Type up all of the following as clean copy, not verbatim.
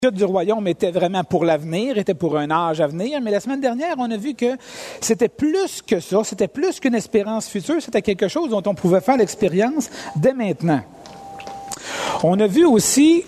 du royaume était vraiment pour l'avenir, était pour un âge à venir, mais la semaine dernière, on a vu que c'était plus que ça, c'était plus qu'une espérance future, c'était quelque chose dont on pouvait faire l'expérience dès maintenant. On a vu aussi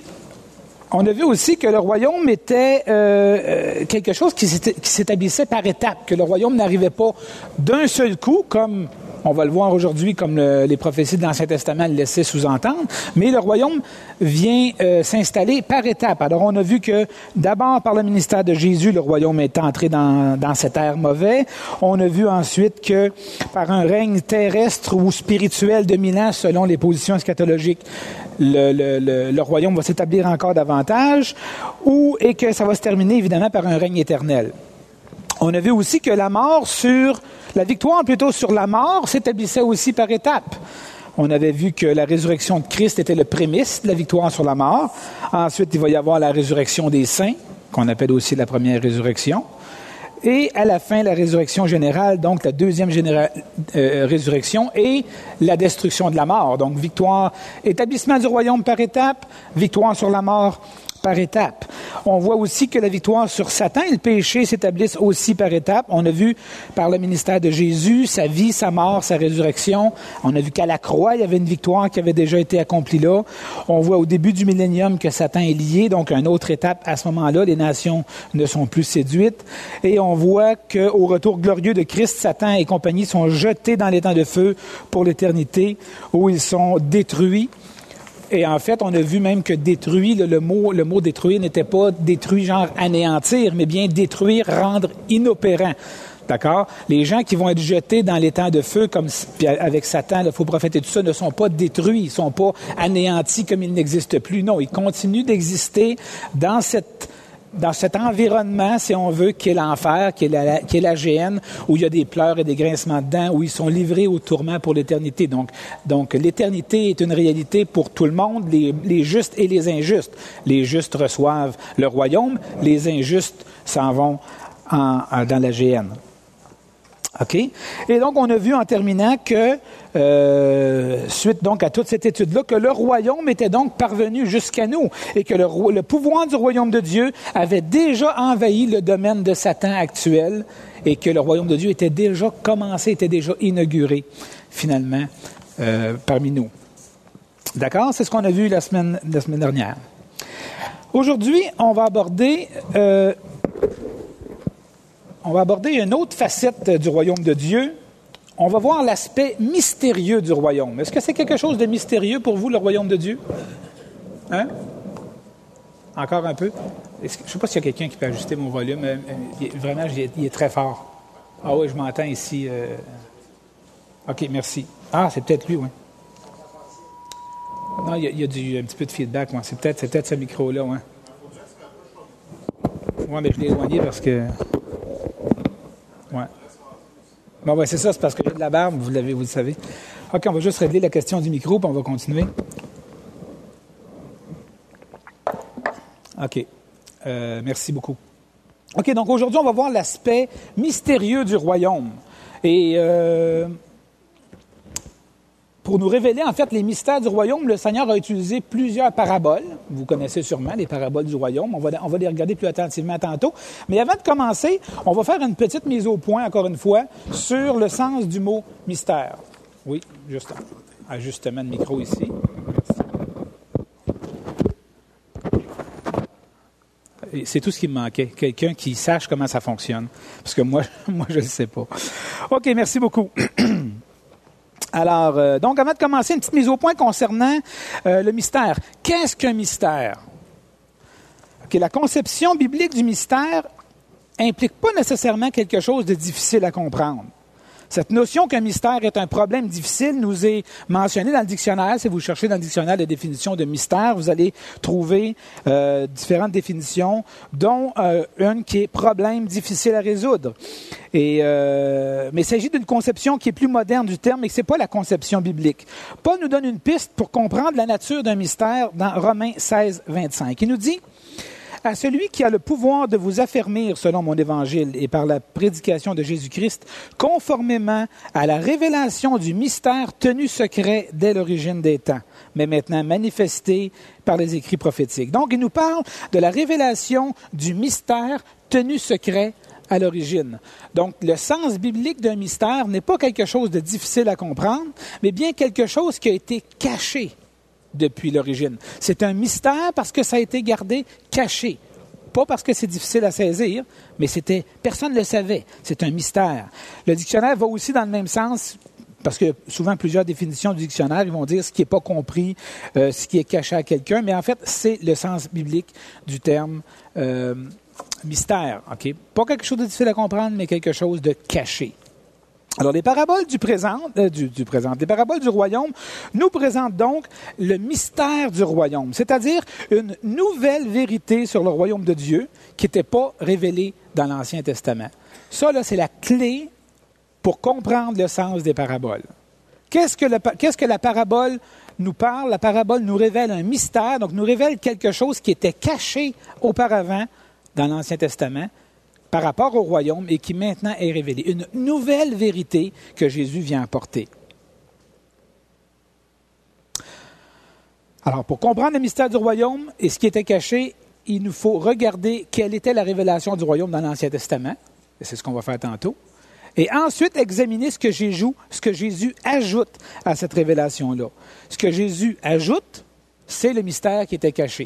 que le royaume était quelque chose qui s'établissait par étapes, que le royaume n'arrivait pas d'un seul coup, comme on va le voir aujourd'hui, comme les prophéties de l'Ancien Testament le laissaient sous-entendre, mais le royaume vient s'installer par étapes. Alors, on a vu que d'abord, par le ministère de Jésus, le royaume est entré dans cette ère mauvaise. On a vu ensuite que par un règne terrestre ou spirituel de 1000 ans, selon les positions eschatologiques, le royaume va s'établir encore davantage, et que ça va se terminer évidemment par un règne éternel. On a vu aussi que la victoire plutôt sur la mort s'établissait aussi par étapes. On avait vu que la résurrection de Christ était le prémisse de la victoire sur la mort. Ensuite, il va y avoir la résurrection des saints, qu'on appelle aussi la première résurrection. Et à la fin, la résurrection générale, donc la deuxième résurrection et la destruction de la mort. Donc, établissement du royaume par étapes, victoire sur la mort par étapes. On voit aussi que la victoire sur Satan et le péché s'établissent aussi par étapes. On a vu par le ministère de Jésus, sa vie, sa mort, sa résurrection. On a vu qu'à la croix, il y avait une victoire qui avait déjà été accomplie là. On voit au début du millénium que Satan est lié, donc une autre étape à ce moment-là. Les nations ne sont plus séduites. Et on voit qu'au retour glorieux de Christ, Satan et compagnie sont jetés dans l'étang de feu pour l'éternité, où ils sont détruits. Et en fait, on a vu même que détruit, le mot détruire n'était pas détruit genre anéantir, mais bien détruire, rendre inopérant. D'accord? Les gens qui vont être jetés dans l'étang de feu, comme avec Satan, le faux prophète et tout ça, ne sont pas détruits, ils ne sont pas anéantis comme ils n'existent plus. Non, ils continuent d'exister dans cet environnement, si on veut, qui est l'enfer, qui est la géhenne, où il y a des pleurs et des grincements de dents, où ils sont livrés au tourment pour l'éternité. Donc l'éternité est une réalité pour tout le monde, les justes et les injustes. Les justes reçoivent le royaume, les injustes s'en vont dans la géhenne. OK? Et donc, on a vu en terminant que, suite donc à toute cette étude-là, que le royaume était donc parvenu jusqu'à nous et que le pouvoir du royaume de Dieu avait déjà envahi le domaine de Satan actuel et que le royaume de Dieu était déjà commencé, était déjà inauguré, finalement, parmi nous. D'accord? C'est ce qu'on a vu la semaine dernière. Aujourd'hui, on va aborder une autre facette du royaume de Dieu. On va voir l'aspect mystérieux du royaume. Est-ce que c'est quelque chose de mystérieux pour vous, le royaume de Dieu? Hein? Encore un peu? Je ne sais pas s'il y a quelqu'un qui peut ajuster mon volume. Vraiment, il est très fort. Ah oui, je m'entends ici. OK, merci. Ah, c'est peut-être lui, oui. Non, il y a un petit peu de feedback. Ouais. C'est peut-être ce micro-là. Oui, ouais, mais je l'ai éloigné parce que... Ouais. Bon, ouais, c'est ça, c'est parce que j'ai de la barbe, vous le savez. OK, on va juste régler la question du micro, puis on va continuer. OK. Merci beaucoup. OK, donc aujourd'hui, on va voir l'aspect mystérieux du royaume. Et pour nous révéler, en fait, les mystères du royaume, le Seigneur a utilisé plusieurs paraboles. Vous connaissez sûrement les paraboles du royaume. On va les regarder plus attentivement tantôt. Mais avant de commencer, on va faire une petite mise au point, encore une fois, sur le sens du mot mystère. Oui, juste ajustement de micro ici. Et c'est tout ce qui me manquait. Quelqu'un qui sache comment ça fonctionne. Parce que moi je ne le sais pas. OK, merci beaucoup. Alors, donc, avant de commencer, une petite mise au point concernant le mystère. Qu'est-ce qu'un mystère? Okay, la conception biblique du mystère implique pas nécessairement quelque chose de difficile à comprendre. Cette notion qu'un mystère est un problème difficile nous est mentionnée dans le dictionnaire. Si vous cherchez dans le dictionnaire la définition de mystère, vous allez trouver différentes définitions, dont une qui est problème difficile à résoudre. Mais il s'agit d'une conception qui est plus moderne du terme et que ce n'est pas la conception biblique. Paul nous donne une piste pour comprendre la nature d'un mystère dans Romains 16, 25. Il nous dit À celui qui a le pouvoir de vous affermir selon mon évangile et par la prédication de Jésus-Christ, conformément à la révélation du mystère tenu secret dès l'origine des temps, mais maintenant manifesté par les écrits prophétiques. Donc, il nous parle de la révélation du mystère tenu secret à l'origine. Donc, le sens biblique d'un mystère n'est pas quelque chose de difficile à comprendre, mais bien quelque chose qui a été caché depuis l'origine. C'est un mystère parce que ça a été gardé caché. Pas parce que c'est difficile à saisir, mais personne ne le savait. C'est un mystère. Le dictionnaire va aussi dans le même sens, parce que souvent plusieurs définitions du dictionnaire, ils vont dire ce qui n'est pas compris, ce qui est caché à quelqu'un, mais en fait, c'est le sens biblique du terme mystère. Okay? Pas quelque chose de difficile à comprendre, mais quelque chose de caché. Alors, les paraboles les paraboles du royaume nous présentent donc le mystère du royaume, c'est-à-dire une nouvelle vérité sur le royaume de Dieu qui n'était pas révélée dans l'Ancien Testament. Ça, là, c'est la clé pour comprendre le sens des paraboles. Qu'est-ce que la parabole nous parle? La parabole nous révèle un mystère, donc nous révèle quelque chose qui était caché auparavant dans l'Ancien Testament, par rapport au royaume et qui maintenant est révélé. Une nouvelle vérité que Jésus vient apporter. Alors, pour comprendre le mystère du royaume et ce qui était caché, il nous faut regarder quelle était la révélation du royaume dans l'Ancien Testament. Et c'est ce qu'on va faire tantôt. Et ensuite, examiner ce que Jésus ajoute à cette révélation-là. Ce que Jésus ajoute, c'est le mystère qui était caché.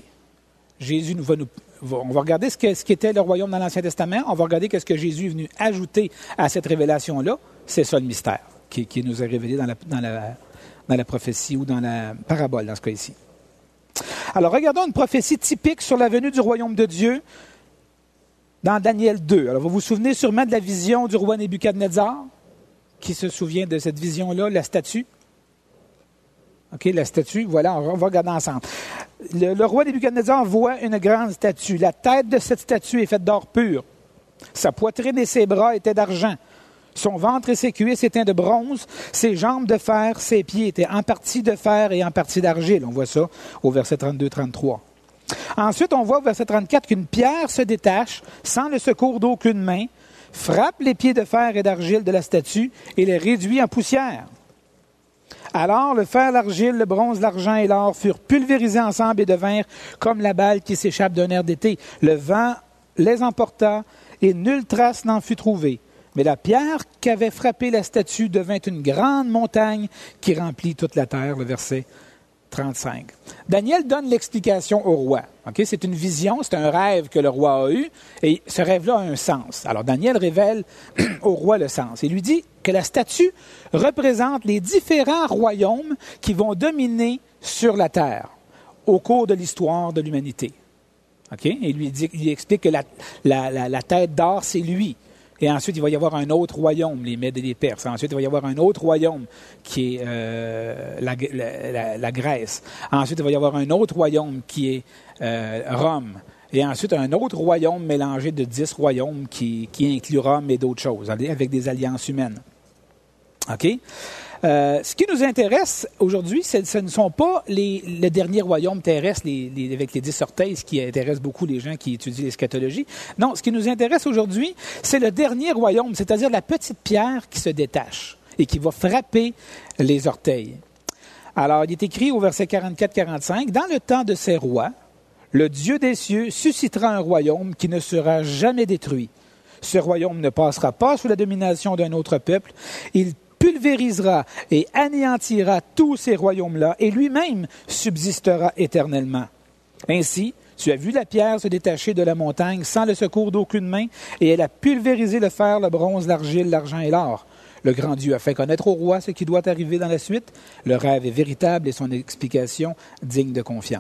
On va regarder ce qu'était le royaume dans l'Ancien Testament. On va regarder ce que Jésus est venu ajouter à cette révélation-là. C'est ça le mystère qui nous est révélé dans la prophétie ou dans la parabole, dans ce cas-ci. Alors, regardons une prophétie typique sur la venue du royaume de Dieu dans Daniel 2. Alors, vous vous souvenez sûrement de la vision du roi Nebuchadnezzar. Qui se souvient de cette vision-là, la statue? OK, la statue, voilà, on va regarder ensemble. Le roi Nebuchadnezzar voit une grande statue. La tête de cette statue est faite d'or pur. Sa poitrine et ses bras étaient d'argent. Son ventre et ses cuisses étaient de bronze. Ses jambes de fer, ses pieds étaient en partie de fer et en partie d'argile. On voit ça au verset 32-33. Ensuite, on voit au verset 34 qu'une pierre se détache sans le secours d'aucune main, frappe les pieds de fer et d'argile de la statue et les réduit en poussière. Alors, le fer, l'argile, le bronze, l'argent et l'or furent pulvérisés ensemble et devinrent comme la balle qui s'échappe d'un air d'été. Le vent les emporta et nulle trace n'en fut trouvée. Mais la pierre qu'avait frappé la statue devint une grande montagne qui remplit toute la terre. Le verset 35. Daniel donne l'explication au roi. Okay? C'est une vision, c'est un rêve que le roi a eu, et ce rêve-là a un sens. Alors Daniel révèle au roi le sens. Il lui dit que la statue représente les différents royaumes qui vont dominer sur la terre au cours de l'histoire de l'humanité. Okay? Et il explique que la tête d'or, c'est lui. Et ensuite, il va y avoir un autre royaume, les Mèdes et les Perses. Ensuite, il va y avoir un autre royaume qui est la Grèce. Ensuite, il va y avoir un autre royaume qui est Rome. Et ensuite, un autre royaume mélangé de 10 royaumes qui inclut Rome et d'autres choses, avec des alliances humaines. OK? Ce qui nous intéresse aujourd'hui, ce ne sont pas les derniers royaumes terrestres avec les 10 orteils, ce qui intéresse beaucoup les gens qui étudient l'eschatologie. Non, ce qui nous intéresse aujourd'hui, c'est le dernier royaume, c'est-à-dire la petite pierre qui se détache et qui va frapper les orteils. Alors, il est écrit au verset 44-45, « Dans le temps de ces rois, le Dieu des cieux suscitera un royaume qui ne sera jamais détruit. Ce royaume ne passera pas sous la domination d'un autre peuple. Il pulvérisera et anéantira tous ces royaumes-là et lui-même subsistera éternellement. Ainsi, tu as vu la pierre se détacher de la montagne sans le secours d'aucune main et elle a pulvérisé le fer, le bronze, l'argile, l'argent et l'or. Le grand Dieu a fait connaître au roi ce qui doit arriver dans la suite. Le rêve est véritable et son explication digne de confiance. »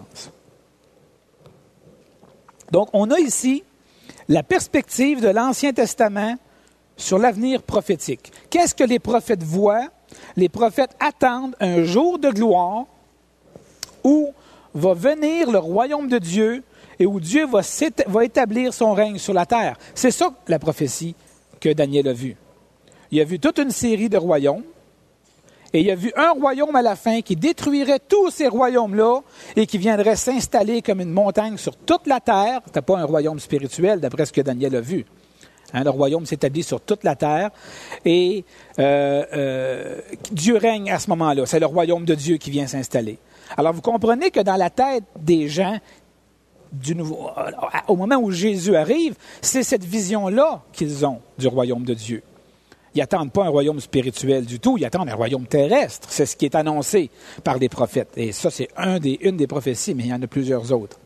Donc, on a ici la perspective de l'Ancien Testament sur l'avenir prophétique. Qu'est-ce que les prophètes voient? Les prophètes attendent un jour de gloire où va venir le royaume de Dieu et où Dieu va établir son règne sur la terre. C'est ça la prophétie que Daniel a vue. Il a vu toute une série de royaumes Et il a vu un royaume à la fin qui détruirait tous ces royaumes-là et qui viendrait s'installer comme une montagne sur toute la terre. Ce n'était pas un royaume spirituel, d'après ce que Daniel a vu. Le royaume s'établit sur toute la terre et Dieu règne à ce moment-là. C'est le royaume de Dieu qui vient s'installer. Alors, vous comprenez que dans la tête des gens, au moment où Jésus arrive, c'est cette vision-là qu'ils ont du royaume de Dieu. Ils n'attendent pas un royaume spirituel du tout, ils attendent un royaume terrestre. C'est ce qui est annoncé par les prophètes. Et ça, c'est une des prophéties, mais il y en a plusieurs autres.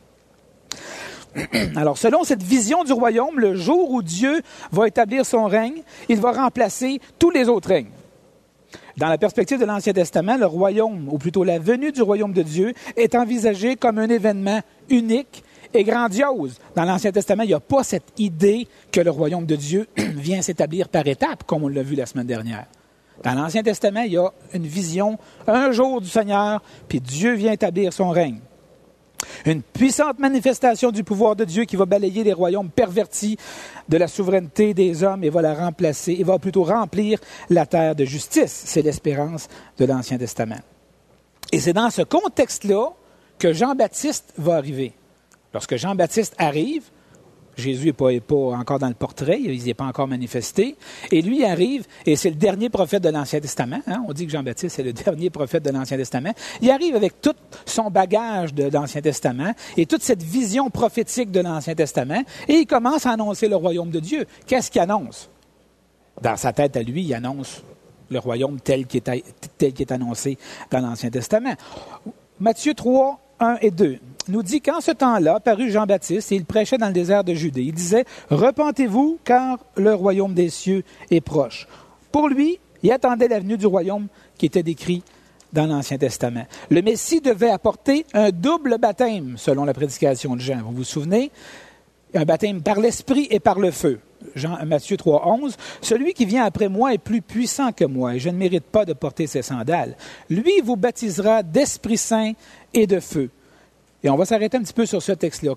Alors, selon cette vision du royaume, le jour où Dieu va établir son règne, il va remplacer tous les autres règnes. Dans la perspective de l'Ancien Testament, le royaume, ou plutôt la venue du royaume de Dieu, est envisagé comme un événement unique et grandiose. Dans l'Ancien Testament, il n'y a pas cette idée que le royaume de Dieu vient s'établir par étapes, comme on l'a vu la semaine dernière. Dans l'Ancien Testament, il y a une vision, un jour du Seigneur, puis Dieu vient établir son règne. Une puissante manifestation du pouvoir de Dieu qui va balayer les royaumes pervertis de la souveraineté des hommes et va la remplacer, et va plutôt remplir la terre de justice. C'est l'espérance de l'Ancien Testament. Et c'est dans ce contexte-là que Jean-Baptiste va arriver. Lorsque Jean-Baptiste arrive, Jésus n'est pas encore dans le portrait, il n'est pas encore manifesté, et lui arrive, et c'est le dernier prophète de l'Ancien Testament, on dit que Jean-Baptiste est le dernier prophète de l'Ancien Testament, il arrive avec tout son bagage de l'Ancien Testament, et toute cette vision prophétique de l'Ancien Testament, et il commence à annoncer le royaume de Dieu. Qu'est-ce qu'il annonce? Dans sa tête à lui, il annonce le royaume tel qu'il est annoncé dans l'Ancien Testament. Matthieu 3, 1 et 2 nous dit qu'en ce temps-là, parut Jean-Baptiste et il prêchait dans le désert de Judée. Il disait « Repentez-vous, car le royaume des cieux est proche. » Pour lui, il attendait la venue du royaume qui était décrit dans l'Ancien Testament. Le Messie devait apporter un double baptême, selon la prédication de Jean. Vous vous souvenez? Un baptême par l'Esprit et par le feu. Matthieu 3, 11. « Celui qui vient après moi est plus puissant que moi, et je ne mérite pas de porter ses sandales. Lui vous baptisera d'Esprit Saint et de feu. » Et on va s'arrêter un petit peu sur ce texte-là.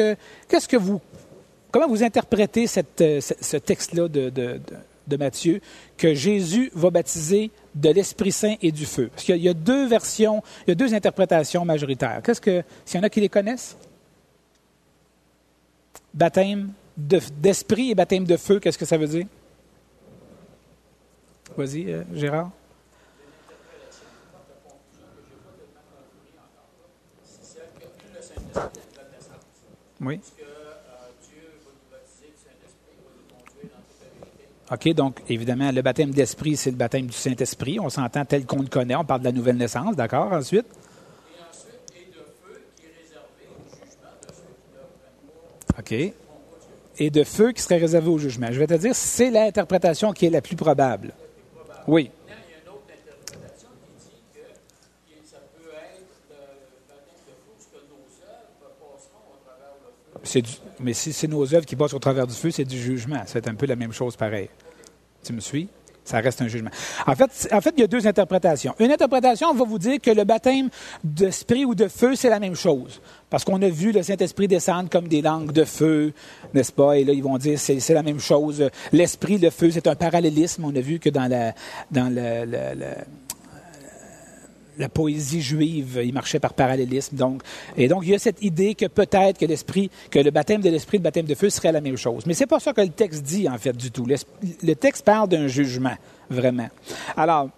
Comment vous interprétez ce texte-là de Matthieu, que Jésus va baptiser de l'Esprit Saint et du feu? Parce qu'il y a deux versions, il y a deux interprétations majoritaires. S'il y en a qui les connaissent? Baptême d'esprit et baptême de feu, qu'est-ce que ça veut dire? Vas-y, Gérard. Oui. OK, donc, évidemment, le baptême d'esprit, c'est le baptême du Saint-Esprit. On s'entend tel qu'on le connaît. On parle de la nouvelle naissance, d'accord? Ensuite? Et de feu qui est réservé au jugement de ceux qui ne reprennent pas. OK. Et de feu qui serait réservé au jugement. Je vais te dire, c'est l'interprétation qui est la plus probable. Oui. Il y a une autre interprétation qui dit que ça peut être le baptême de feu, parce que nos œuvres passeront au travers le feu. Mais si c'est nos œuvres qui passent au travers du feu, c'est du jugement. C'est un peu la même chose pareil. Tu me suis? Ça reste un jugement. En fait, il y a deux interprétations. Une interprétation va vous dire que le baptême d'esprit ou de feu, c'est la même chose. Parce qu'on a vu le Saint-Esprit descendre comme des langues de feu, n'est-ce pas? Et là, ils vont dire c'est la même chose. L'esprit, le feu, c'est un parallélisme. On a vu que dans la poésie juive, il marchait par parallélisme. Et donc, il y a cette idée que peut-être que le baptême de l'esprit et le baptême de feu serait la même chose. Mais c'est pas ça que le texte dit, en fait, du tout. Le texte parle d'un jugement, vraiment. Alors,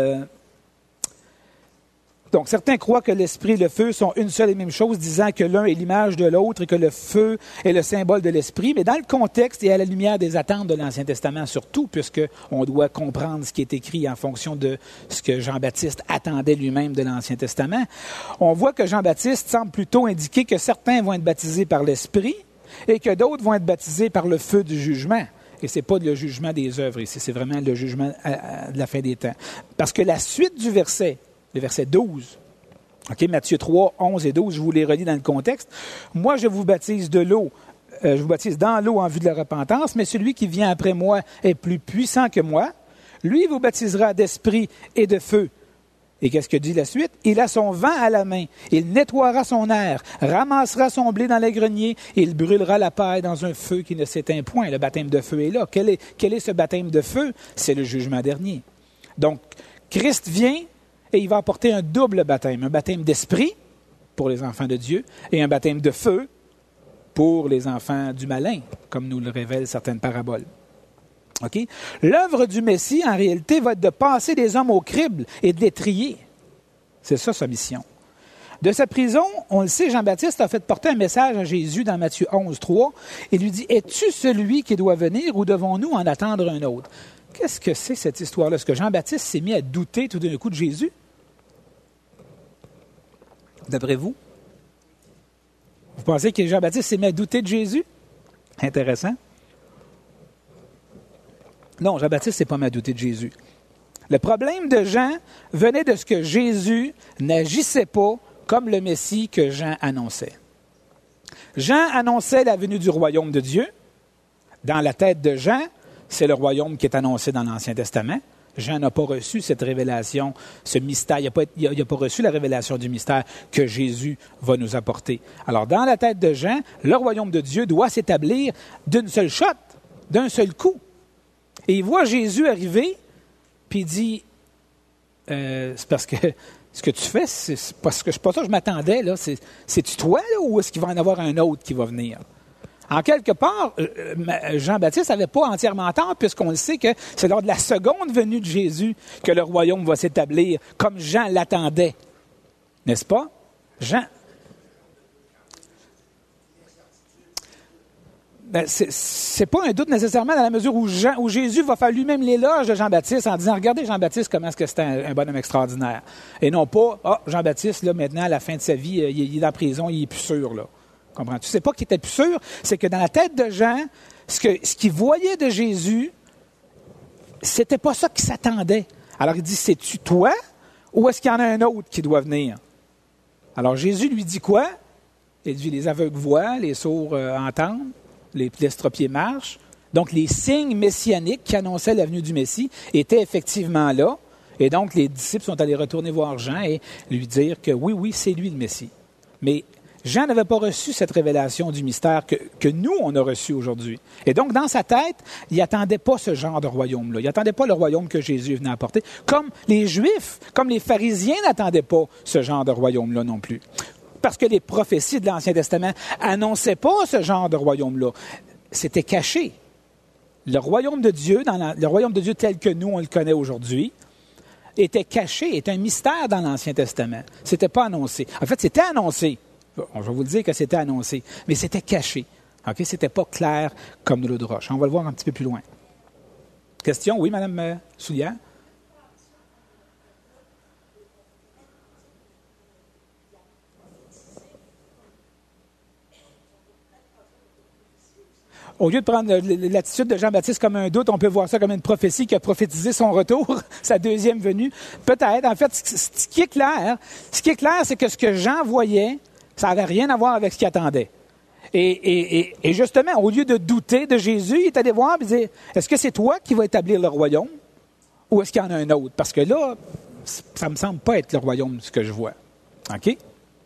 donc, certains croient que l'esprit et le feu sont une seule et même chose, disant que l'un est l'image de l'autre et que le feu est le symbole de l'esprit. Mais dans le contexte et à la lumière des attentes de l'Ancien Testament surtout, puisqu'on doit comprendre ce qui est écrit en fonction de ce que Jean-Baptiste attendait lui-même de l'Ancien Testament, on voit que Jean-Baptiste semble plutôt indiquer que certains vont être baptisés par l'esprit et que d'autres vont être baptisés par le feu du jugement. Et ce n'est pas le jugement des œuvres ici, c'est vraiment le jugement de la fin des temps. Parce que la suite du verset, le verset 12, okay, Matthieu 3, 11 et 12, je vous les relis dans le contexte. « Moi, je vous baptise de l'eau, je vous baptise dans l'eau en vue de la repentance, mais celui qui vient après moi est plus puissant que moi. Lui vous baptisera d'esprit et de feu. » Et qu'est-ce que dit la suite? « Il a son vent à la main, il nettoiera son air, ramassera son blé dans les greniers, et il brûlera la paille dans un feu qui ne s'éteint point. » Le baptême de feu est là. Quel est ce baptême de feu? C'est le jugement dernier. Donc, Christ vient et il va apporter un double baptême. Un baptême d'esprit pour les enfants de Dieu et un baptême de feu pour les enfants du malin, comme nous le révèlent certaines paraboles. Okay? L'œuvre du Messie, en réalité, va être de passer des hommes au crible et de les trier. C'est ça, sa mission. De sa prison, on le sait, Jean-Baptiste a fait porter un message à Jésus dans Matthieu 11, 3. Il lui dit, « Es-tu celui qui doit venir ou devons-nous en attendre un autre? » Qu'est-ce que c'est cette histoire-là? Est-ce que Jean-Baptiste s'est mis à douter tout d'un coup de Jésus? D'après vous? Vous pensez que Jean-Baptiste s'est mis à douter de Jésus? Intéressant. Non, Jean-Baptiste ne s'est pas mis à douter de Jésus. Le problème de Jean venait de ce que Jésus n'agissait pas comme le Messie que Jean annonçait. Jean annonçait la venue du royaume de Dieu. Dans la tête de Jean, c'est le royaume qui est annoncé dans l'Ancien Testament. Jean n'a pas reçu cette révélation, ce mystère. Il n'a pas reçu la révélation du mystère que Jésus va nous apporter. Alors, dans la tête de Jean, le royaume de Dieu doit s'établir d'une seule shot, d'un seul coup. Et il voit Jésus arriver, puis il dit, c'est parce que ce que tu fais, c'est parce que c'est pas ça que je m'attendais, là. C'est-tu toi, là, ou est-ce qu'il va en avoir un autre qui va venir? En quelque part, Jean-Baptiste n'avait pas entièrement tort, puisqu'on le sait que c'est lors de la seconde venue de Jésus que le royaume va s'établir, comme Jean l'attendait. N'est-ce pas? Jean... Ben, c'est pas un doute nécessairement dans la mesure où Jésus va faire lui-même l'éloge de Jean-Baptiste en disant « Regardez Jean-Baptiste, comment est-ce que c'est un bonhomme extraordinaire. » Et non pas « Ah, Jean-Baptiste, là, maintenant, à la fin de sa vie, il est en prison, il est plus sûr. » là. Comprends-tu? C'est pas qu'il était plus sûr, c'est que dans la tête de Jean, ce qu'il voyait de Jésus, c'était pas ça qu'il s'attendait. Alors il dit « C'est-tu toi ou est-ce qu'il y en a un autre qui doit venir? » Alors Jésus lui dit quoi? Il dit « Les aveugles voient, les sourds entendent. » Les estropiés marchent. Donc, les signes messianiques qui annonçaient la venue du Messie étaient effectivement là. Et donc, les disciples sont allés retourner voir Jean et lui dire que oui, c'est lui le Messie. Mais Jean n'avait pas reçu cette révélation du mystère que nous, on a reçu aujourd'hui. Et donc, dans sa tête, il n'attendait pas ce genre de royaume-là. Il n'attendait pas le royaume que Jésus venait apporter. Comme les Juifs, comme les pharisiens n'attendaient pas ce genre de royaume-là non plus. Parce que les prophéties de l'Ancien Testament annonçaient pas ce genre de royaume-là. C'était caché. Le royaume de Dieu, le royaume de Dieu tel que nous, on le connaît aujourd'hui, était caché, était un mystère dans l'Ancien Testament. C'était pas annoncé. En fait, c'était annoncé. Je vais vous le dire que c'était annoncé, mais c'était caché. Okay? C'était pas clair comme de l'eau de roche. On va le voir un petit peu plus loin. Question? Oui, Mme Soulière? Au lieu de prendre l'attitude de Jean-Baptiste comme un doute, on peut voir ça comme une prophétie qui a prophétisé son retour, sa deuxième venue. Peut-être. En fait, ce qui est clair, c'est que ce que Jean voyait, ça n'avait rien à voir avec ce qu'il attendait. Et justement, au lieu de douter de Jésus, il est allé voir et dire, est-ce que c'est toi qui vas établir le royaume ou est-ce qu'il y en a un autre? Parce que là, ça ne me semble pas être le royaume ce que je vois. OK?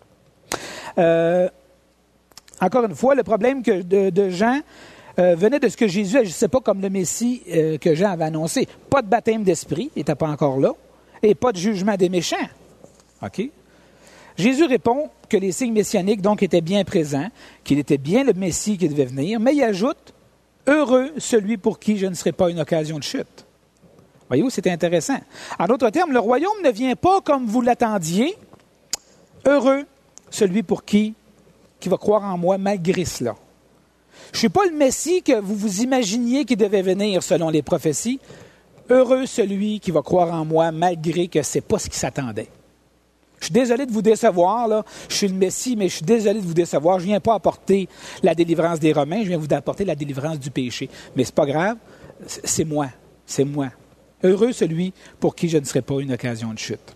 Encore une fois, le problème de Jean venait de ce que Jésus n'agissait pas comme le Messie que Jean avait annoncé. Pas de baptême d'esprit, il n'était pas encore là, et pas de jugement des méchants. OK? Jésus répond que les signes messianiques, donc, étaient bien présents, qu'il était bien le Messie qui devait venir, mais il ajoute « Heureux celui pour qui je ne serai pas une occasion de chute. » Voyez-vous, c'est intéressant. En d'autres termes, le royaume ne vient pas comme vous l'attendiez. Heureux celui pour qui va croire en moi malgré cela. Je ne suis pas le Messie que vous vous imaginiez qui devait venir selon les prophéties. Heureux celui qui va croire en moi malgré que ce n'est pas ce qui s'attendait. Je suis désolé de vous décevoir, là. Je suis le Messie, mais je suis désolé de vous décevoir. Je ne viens pas apporter la délivrance des Romains, je viens vous apporter la délivrance du péché. Mais ce n'est pas grave, c'est moi. C'est moi. Heureux celui pour qui je ne serai pas une occasion de chute.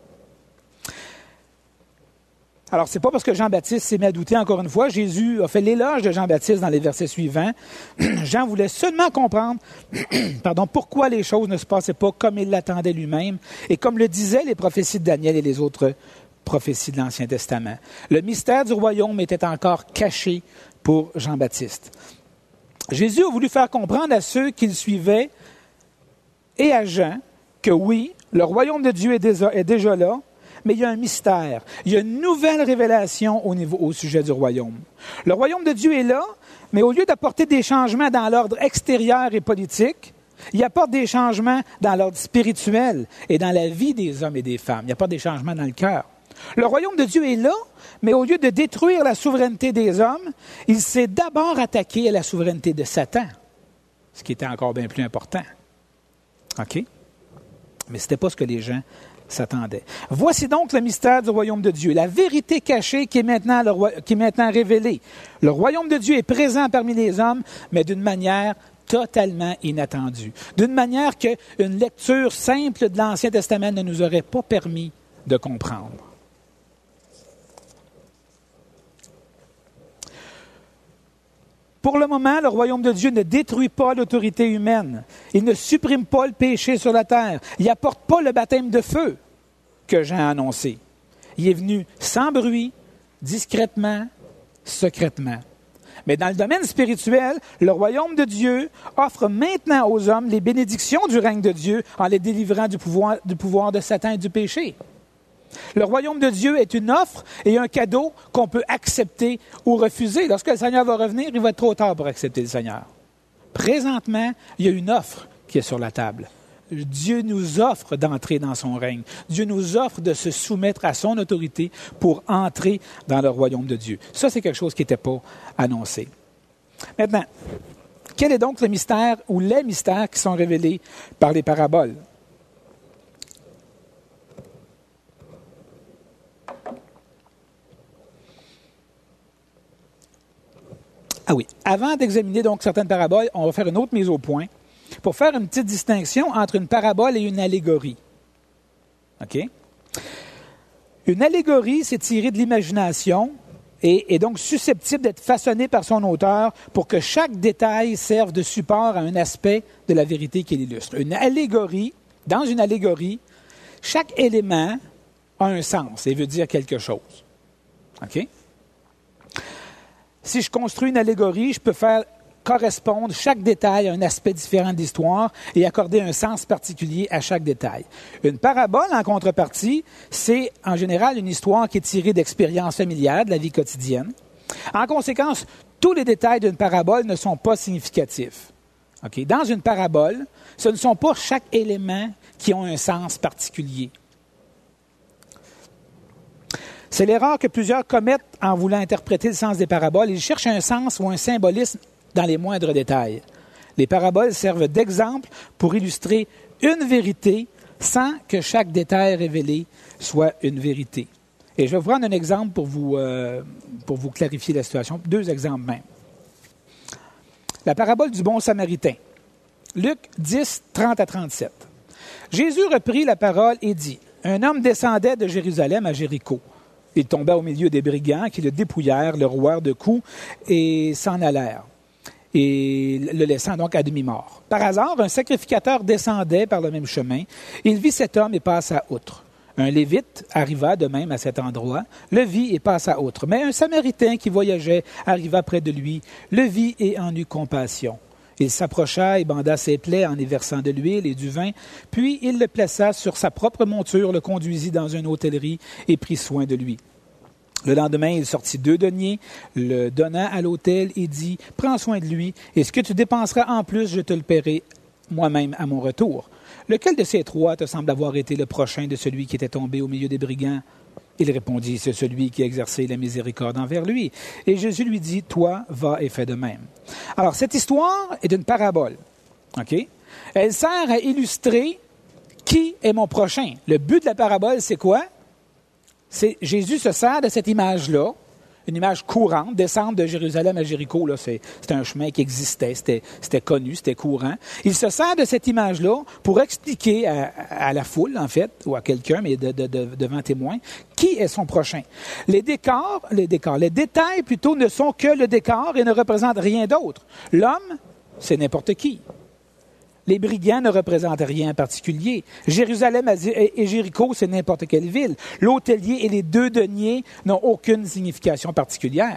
Alors, c'est pas parce que Jean-Baptiste s'est mis à douter, encore une fois. Jésus a fait l'éloge de Jean-Baptiste dans les versets suivants. Jean voulait seulement comprendre pourquoi les choses ne se passaient pas comme il l'attendait lui-même et comme le disaient les prophéties de Daniel et les autres prophéties de l'Ancien Testament. Le mystère du royaume était encore caché pour Jean-Baptiste. Jésus a voulu faire comprendre à ceux qui le suivaient et à Jean que oui, le royaume de Dieu est déjà là, mais il y a un mystère. Il y a une nouvelle révélation au sujet du royaume. Le royaume de Dieu est là, mais au lieu d'apporter des changements dans l'ordre extérieur et politique, il apporte des changements dans l'ordre spirituel et dans la vie des hommes et des femmes. Il apporte des changements dans le cœur. Le royaume de Dieu est là, mais au lieu de détruire la souveraineté des hommes, il s'est d'abord attaqué à la souveraineté de Satan, ce qui était encore bien plus important. OK? Mais ce n'était pas ce que les gens s'attendaient. Voici donc le mystère du royaume de Dieu, la vérité cachée qui est maintenant révélée. Le royaume de Dieu est présent parmi les hommes, mais d'une manière totalement inattendue. D'une manière qu'une lecture simple de l'Ancien Testament ne nous aurait pas permis de comprendre. Pour le moment, le royaume de Dieu ne détruit pas l'autorité humaine. Il ne supprime pas le péché sur la terre. Il n'apporte pas le baptême de feu que Jean a annoncé. Il est venu sans bruit, discrètement, secrètement. Mais dans le domaine spirituel, le royaume de Dieu offre maintenant aux hommes les bénédictions du règne de Dieu en les délivrant du pouvoir de Satan et du péché. Le royaume de Dieu est une offre et un cadeau qu'on peut accepter ou refuser. Lorsque le Seigneur va revenir, il va être trop tard pour accepter le Seigneur. Présentement, il y a une offre qui est sur la table. Dieu nous offre d'entrer dans son règne. Dieu nous offre de se soumettre à son autorité pour entrer dans le royaume de Dieu. Ça, c'est quelque chose qui n'était pas annoncé. Maintenant, quel est donc le mystère ou les mystères qui sont révélés par les paraboles? Ah oui, avant d'examiner donc certaines paraboles, on va faire une autre mise au point pour faire une petite distinction entre une parabole et une allégorie. OK? Une allégorie, c'est tiré de l'imagination et est donc susceptible d'être façonnée par son auteur pour que chaque détail serve de support à un aspect de la vérité qu'il illustre. Dans une allégorie, chaque élément a un sens et veut dire quelque chose. OK? Si je construis une allégorie, je peux faire correspondre chaque détail à un aspect différent de l'histoire et accorder un sens particulier à chaque détail. Une parabole, en contrepartie, c'est en général une histoire qui est tirée d'expériences familières, de la vie quotidienne. En conséquence, tous les détails d'une parabole ne sont pas significatifs. Okay? Dans une parabole, ce ne sont pas chaque élément qui ont un sens particulier. C'est l'erreur que plusieurs commettent en voulant interpréter le sens des paraboles. Ils cherchent un sens ou un symbolisme dans les moindres détails. Les paraboles servent d'exemple pour illustrer une vérité sans que chaque détail révélé soit une vérité. Et je vais vous prendre un exemple pour vous clarifier la situation. 2 exemples même. La parabole du bon samaritain. Luc 10, 30 à 37. Jésus reprit la parole et dit, « Un homme descendait de Jérusalem à Jéricho. Il tomba au milieu des brigands qui le dépouillèrent, le rouèrent de coups et s'en allèrent, et le laissant donc à demi-mort. Par hasard, un sacrificateur descendait par le même chemin. Il vit cet homme et passa outre. Un Lévite arriva de même à cet endroit, le vit et passa outre. Mais un Samaritain qui voyageait arriva près de lui, le vit et en eut compassion. Il s'approcha et banda ses plaies en y versant de l'huile et du vin, puis il le plaça sur sa propre monture, le conduisit dans une hôtellerie et prit soin de lui. Le lendemain, il sortit 2 deniers, le donna à l'hôtel et dit, « Prends soin de lui, et ce que tu dépenseras en plus, je te le paierai moi-même à mon retour. Lequel de ces 3 te semble avoir été le prochain de celui qui était tombé au milieu des brigands? » Il répondit, « C'est celui qui a exercé la miséricorde envers lui. » Et Jésus lui dit, « Toi, va et fais de même. » Alors, cette histoire est une parabole. OK? Elle sert à illustrer qui est mon prochain. Le but de la parabole, c'est quoi? Jésus se sert de cette image-là, une image courante, descendre de Jérusalem à Jéricho, là, c'était un chemin qui existait, c'était connu, c'était courant. Il se sert de cette image-là pour expliquer à la foule, en fait, ou à quelqu'un, mais devant témoin, qui est son prochain. Les détails plutôt ne sont que le décor et ne représentent rien d'autre. L'homme, c'est n'importe qui. Les brigands ne représentent rien en particulier. Jérusalem et Jéricho, c'est n'importe quelle ville. L'hôtelier et les 2 deniers n'ont aucune signification particulière.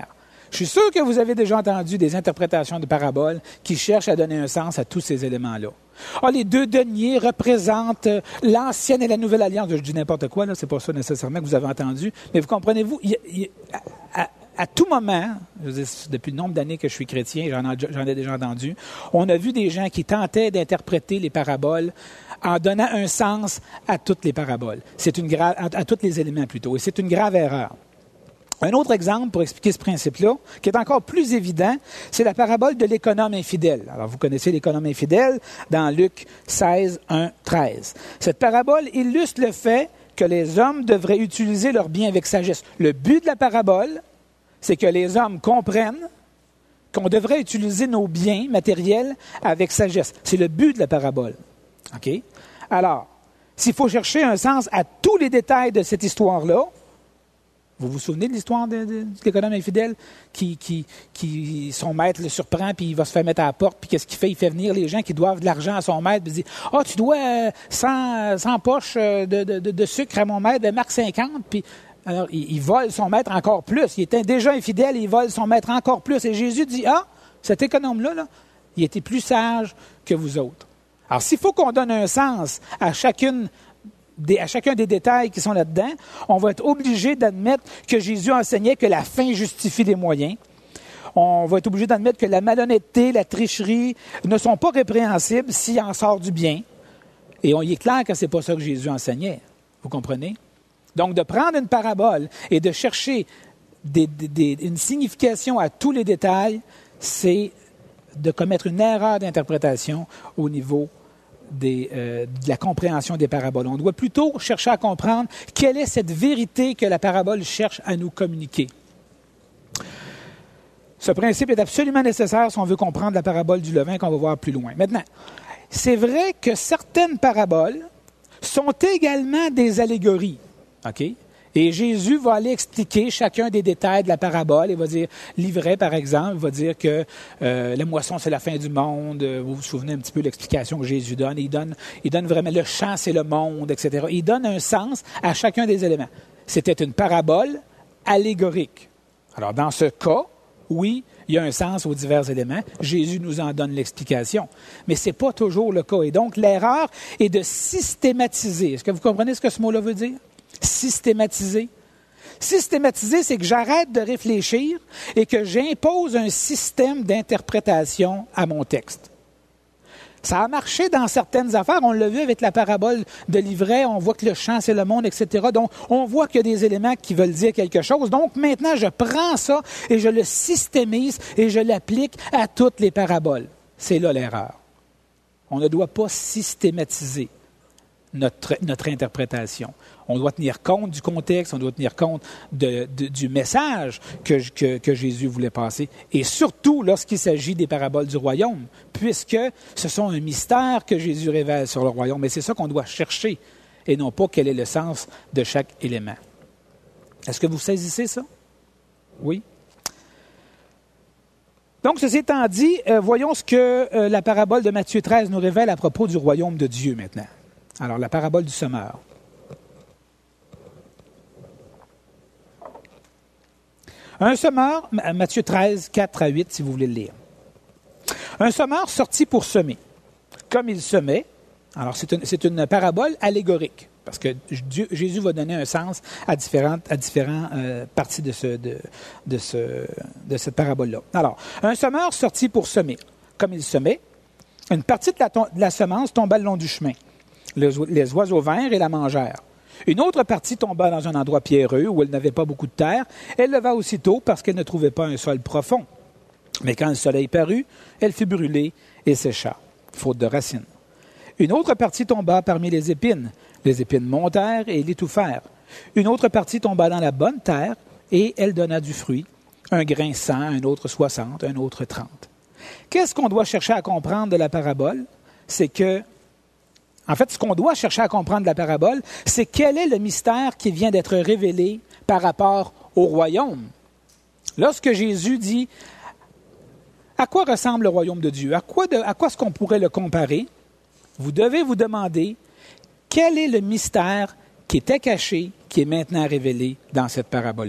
Je suis sûr que vous avez déjà entendu des interprétations de paraboles qui cherchent à donner un sens à tous ces éléments-là. Ah, les 2 deniers représentent l'ancienne et la nouvelle alliance. Je dis n'importe quoi, là, c'est pas ça nécessairement que vous avez entendu. Mais vous comprenez-vous, à tout moment, je veux dire, depuis le nombre d'années que je suis chrétien, j'en ai déjà entendu, on a vu des gens qui tentaient d'interpréter les paraboles en donnant un sens à toutes les paraboles. À tous les éléments plutôt. Et c'est une grave erreur. Un autre exemple pour expliquer ce principe-là, qui est encore plus évident, c'est la parabole de l'économe infidèle. Alors, vous connaissez l'économe infidèle dans Luc 16, 1, 13. Cette parabole illustre le fait que les hommes devraient utiliser leurs biens avec sagesse. Le but de la parabole, c'est que les hommes comprennent qu'on devrait utiliser nos biens matériels avec sagesse. C'est le but de la parabole. OK? Alors, s'il faut chercher un sens à tous les détails de cette histoire-là, vous vous souvenez de l'histoire de l'économe infidèle qui son maître le surprend, puis il va se faire mettre à la porte, puis qu'est-ce qu'il fait? Il fait venir les gens qui doivent de l'argent à son maître, puis il dit « Ah, tu dois 100 poches de sucre à mon maître, de marque 50. » Puis alors, il vole son maître encore plus. Il était déjà infidèle, il vole son maître encore plus. Et Jésus dit « Ah, cet économe-là, là, il était plus sage que vous autres. » Alors, s'il faut qu'on donne un sens à chacun des détails qui sont là-dedans, on va être obligé d'admettre que Jésus enseignait que la fin justifie les moyens. On va être obligé d'admettre que la malhonnêteté, la tricherie ne sont pas répréhensibles s'il en sort du bien. Et il est clair que ce n'est pas ça que Jésus enseignait. Vous comprenez? Donc, de prendre une parabole et de chercher une signification à tous les détails, c'est de commettre une erreur d'interprétation au niveau de la compréhension des paraboles. On doit plutôt chercher à comprendre quelle est cette vérité que la parabole cherche à nous communiquer. Ce principe est absolument nécessaire si on veut comprendre la parabole du levain qu'on va voir plus loin. Maintenant, c'est vrai que certaines paraboles sont également des allégories. OK? Et Jésus va aller expliquer chacun des détails de la parabole. Il va dire, l'ivraie, par exemple, il va dire que la moisson, c'est la fin du monde. Vous vous souvenez un petit peu de l'explication que Jésus donne. Il donne vraiment le champ, c'est le monde, etc. Il donne un sens à chacun des éléments. C'était une parabole allégorique. Alors, dans ce cas, oui, il y a un sens aux divers éléments. Jésus nous en donne l'explication. Mais ce n'est pas toujours le cas. Et donc, l'erreur est de systématiser. Est-ce que vous comprenez ce que ce mot-là veut dire? Systématiser. Systématiser, c'est que j'arrête de réfléchir et que j'impose un système d'interprétation à mon texte. Ça a marché dans certaines affaires. On l'a vu avec la parabole de l'ivraie. On voit que le champ, c'est le monde, etc. Donc, on voit qu'il y a des éléments qui veulent dire quelque chose. Donc, maintenant, je prends ça et je le systémise et je l'applique à toutes les paraboles. C'est là l'erreur. On ne doit pas systématiser notre interprétation. On doit tenir compte du contexte, on doit tenir compte du message que Jésus voulait passer, et surtout lorsqu'il s'agit des paraboles du royaume, puisque ce sont un mystère que Jésus révèle sur le royaume, et c'est ça qu'on doit chercher, et non pas quel est le sens de chaque élément. Est-ce que vous saisissez ça? Oui? Donc, ceci étant dit, voyons ce que la parabole de Matthieu 13 nous révèle à propos du royaume de Dieu maintenant. Alors, la parabole du semeur. Un semeur, Matthieu 13, 4 à 8, si vous voulez le lire. Un semeur sortit pour semer. Comme il semait, alors c'est une parabole allégorique, parce que Jésus va donner un sens à différentes parties de cette parabole-là. Alors, un semeur sortit pour semer. Comme il semait, une partie de la semence tomba le long du chemin. Les oiseaux vinrent et la mangèrent. Une autre partie tomba dans un endroit pierreux où elle n'avait pas beaucoup de terre. Elle leva aussitôt parce qu'elle ne trouvait pas un sol profond. Mais quand le soleil parut, elle fut brûlée et sécha, faute de racines. Une autre partie tomba parmi les épines. Les épines montèrent et l'étouffèrent. Une autre partie tomba dans la bonne terre et elle donna du fruit. Un grain 100, un autre 60, un autre 30. Qu'est-ce qu'on doit chercher à comprendre de la parabole? C'est que En fait, ce qu'on doit chercher à comprendre de la parabole, c'est quel est le mystère qui vient d'être révélé par rapport au royaume. Lorsque Jésus dit « À quoi ressemble le royaume de Dieu? À quoi est-ce qu'on pourrait le comparer? » Vous devez vous demander quel est le mystère qui était caché, qui est maintenant révélé dans cette parabole-là.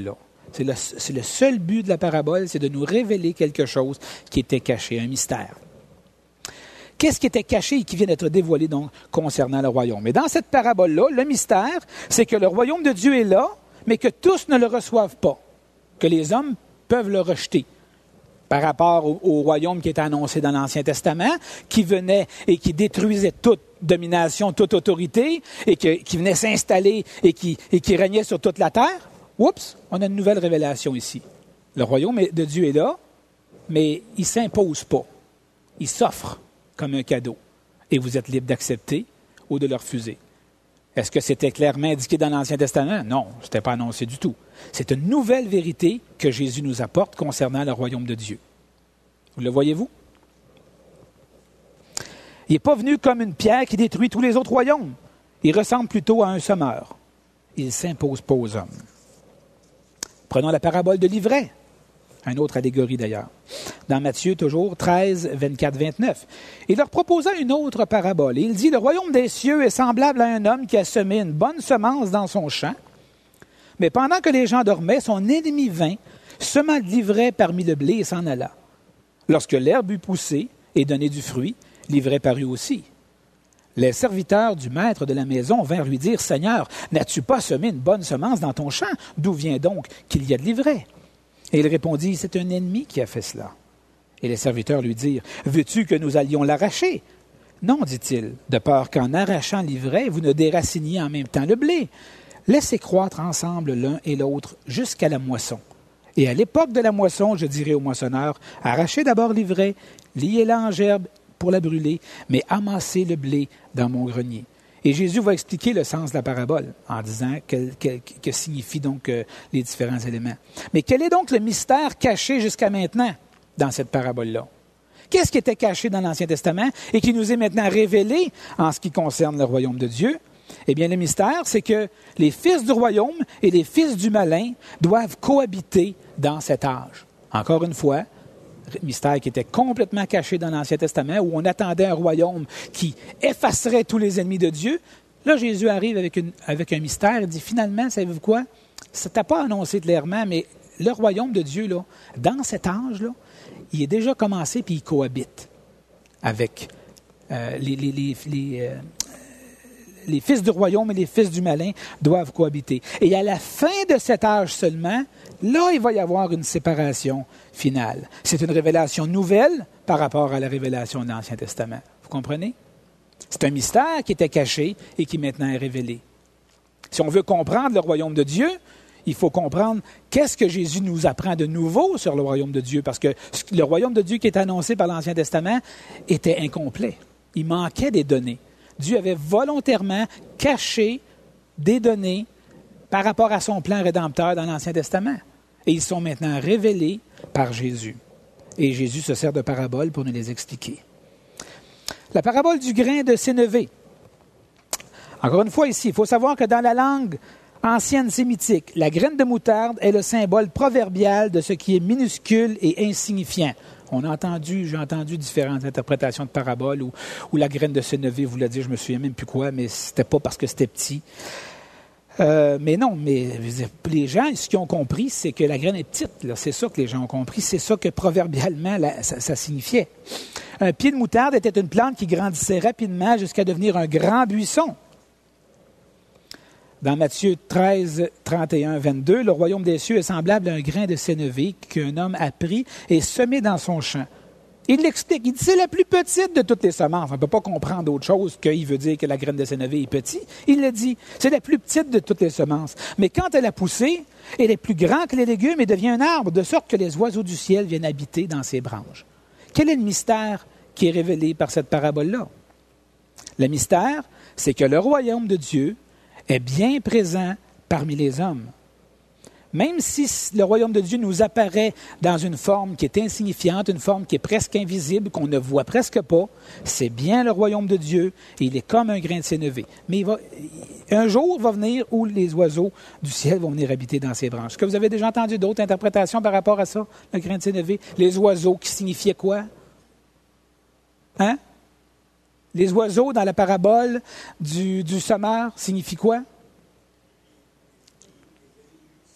C'est le seul but de la parabole, c'est de nous révéler quelque chose qui était caché, un mystère. Qu'est-ce qui était caché et qui vient d'être dévoilé donc concernant le royaume? Et dans cette parabole-là, le mystère, c'est que le royaume de Dieu est là, mais que tous ne le reçoivent pas, que les hommes peuvent le rejeter par rapport au royaume qui était annoncé dans l'Ancien Testament, qui venait et qui détruisait toute domination, toute autorité, et qui venait s'installer et qui régnait sur toute la terre. Oups, on a une nouvelle révélation ici. Le royaume de Dieu est là, mais il ne s'impose pas. Il s'offre comme un cadeau. Et vous êtes libre d'accepter ou de le refuser. Est-ce que c'était clairement indiqué dans l'Ancien Testament? Non, ce n'était pas annoncé du tout. C'est une nouvelle vérité que Jésus nous apporte concernant le royaume de Dieu. Vous le voyez-vous? Il n'est pas venu comme une pierre qui détruit tous les autres royaumes. Il ressemble plutôt à un semeur. Il ne s'impose pas aux hommes. Prenons la parabole de l'ivraie, une autre allégorie d'ailleurs. Dans Matthieu, toujours 13, 24, 29. Il leur proposa une autre parabole. Et il dit, « Le royaume des cieux est semblable à un homme qui a semé une bonne semence dans son champ. Mais pendant que les gens dormaient, son ennemi vint, sema de l'ivraie parmi le blé et s'en alla. Lorsque l'herbe eut poussé et donné du fruit, l'ivraie parut aussi. Les serviteurs du maître de la maison vinrent lui dire, « Seigneur, n'as-tu pas semé une bonne semence dans ton champ? D'où vient donc qu'il y a de l'ivraie? » Et il répondit, « C'est un ennemi qui a fait cela. » Et les serviteurs lui dirent, « Veux-tu que nous allions l'arracher? » « Non, dit-il, de peur qu'en arrachant l'ivraie, vous ne déraciniez en même temps le blé. Laissez croître ensemble l'un et l'autre jusqu'à la moisson. Et à l'époque de la moisson, je dirai aux moissonneurs, arrachez d'abord l'ivraie, liez-la en gerbe pour la brûler, mais amassez le blé dans mon grenier. » Et Jésus va expliquer le sens de la parabole en disant que signifient donc les différents éléments. Mais quel est donc le mystère caché jusqu'à maintenant dans cette parabole-là? Qu'est-ce qui était caché dans l'Ancien Testament et qui nous est maintenant révélé en ce qui concerne le royaume de Dieu? Eh bien, le mystère, c'est que les fils du royaume et les fils du malin doivent cohabiter dans cet âge. Encore une fois, mystère qui était complètement caché dans l'Ancien Testament, où on attendait un royaume qui effacerait tous les ennemis de Dieu. Là, Jésus arrive avec un mystère et dit, finalement, savez-vous quoi? Ça ne t'a pas annoncé clairement, mais le royaume de Dieu, là, dans cet âge-là, il est déjà commencé puis il cohabite avec les fils du royaume et les fils du malin doivent cohabiter. Et à la fin de cet âge seulement, là, il va y avoir une séparation finale. C'est une révélation nouvelle par rapport à la révélation de l'Ancien Testament. Vous comprenez? C'est un mystère qui était caché et qui maintenant est révélé. Si on veut comprendre le royaume de Dieu, il faut comprendre qu'est-ce que Jésus nous apprend de nouveau sur le royaume de Dieu, parce que le royaume de Dieu qui est annoncé par l'Ancien Testament était incomplet. Il manquait des données. Dieu avait volontairement caché des données par rapport à son plan rédempteur dans l'Ancien Testament. Et ils sont maintenant révélés par Jésus. Et Jésus se sert de paraboles pour nous les expliquer. La parabole du grain de sénévé. Encore une fois ici, il faut savoir que dans la langue ancienne sémitique, la graine de moutarde est le symbole proverbial de ce qui est minuscule et insignifiant. J'ai entendu différentes interprétations de paraboles où la graine de sénévé voulait dire, je me souviens même plus quoi, mais c'était pas parce que c'était petit. Mais non, les gens, ce qu'ils ont compris, c'est que la graine est petite. Là. C'est ça que les gens ont compris. C'est ça que proverbialement, ça signifiait. Un pied de moutarde était une plante qui grandissait rapidement jusqu'à devenir un grand buisson. Dans Matthieu 13, 31, 22, le royaume des cieux est semblable à un grain de sénévé qu'un homme a pris et semé dans son champ. Il l'explique. Il dit, c'est la plus petite de toutes les semences. On ne peut pas comprendre autre chose qu'il veut dire que la graine de sénévé est petite. Il le dit. C'est la plus petite de toutes les semences. Mais quand elle a poussé, elle est plus grande que les légumes et devient un arbre, de sorte que les oiseaux du ciel viennent habiter dans ses branches. Quel est le mystère qui est révélé par cette parabole-là? Le mystère, c'est que le royaume de Dieu est bien présent parmi les hommes. Même si le royaume de Dieu nous apparaît dans une forme qui est insignifiante, une forme qui est presque invisible, qu'on ne voit presque pas, c'est bien le royaume de Dieu et il est comme un grain de sénévé. Mais un jour va venir où les oiseaux du ciel vont venir habiter dans ses branches. Est-ce que vous avez déjà entendu d'autres interprétations par rapport à ça, le grain de sénévé? Les oiseaux qui signifiaient quoi? Hein? Les oiseaux dans la parabole du semeur signifient quoi?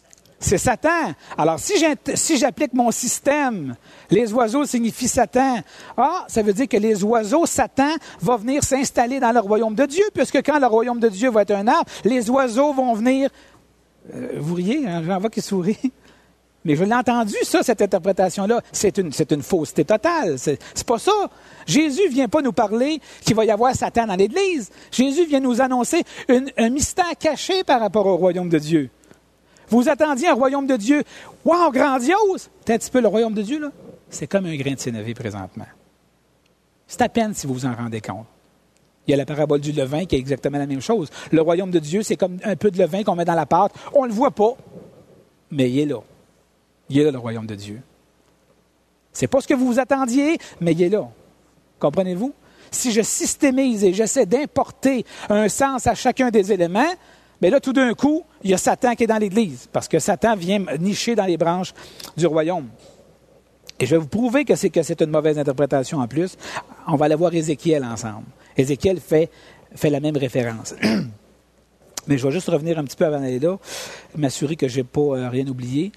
C'est Satan. Alors, si j'applique mon système, les oiseaux signifient Satan. Ah, ça veut dire que les oiseaux, Satan, va venir s'installer dans le royaume de Dieu, puisque quand le royaume de Dieu va être un arbre, les oiseaux vont venir... vous riez, hein? J'en vois qui sourit. Mais je l'ai entendu, ça, cette interprétation-là. C'est une fausseté totale. C'est pas ça. Jésus ne vient pas nous parler qu'il va y avoir Satan dans l'Église. Jésus vient nous annoncer un mystère caché par rapport au royaume de Dieu. Vous attendiez un royaume de Dieu. Wow, grandiose! C'est un petit peu le royaume de Dieu, là. C'est comme un grain de sénévé présentement. C'est à peine si vous vous en rendez compte. Il y a la parabole du levain qui est exactement la même chose. Le royaume de Dieu, c'est comme un peu de levain qu'on met dans la pâte. On ne le voit pas, mais il est là. Il est là, le royaume de Dieu. C'est pas ce que vous vous attendiez, mais il est là. Comprenez-vous? Si je systémise et j'essaie d'importer un sens à chacun des éléments, bien là, tout d'un coup, il y a Satan qui est dans l'Église, parce que Satan vient nicher dans les branches du royaume. Et je vais vous prouver que c'est une mauvaise interprétation en plus. On va aller voir Ézéchiel ensemble. Ézéchiel fait la même référence. Mais je vais juste revenir un petit peu avant d'aller là, m'assurer que je n'ai pas rien oublié.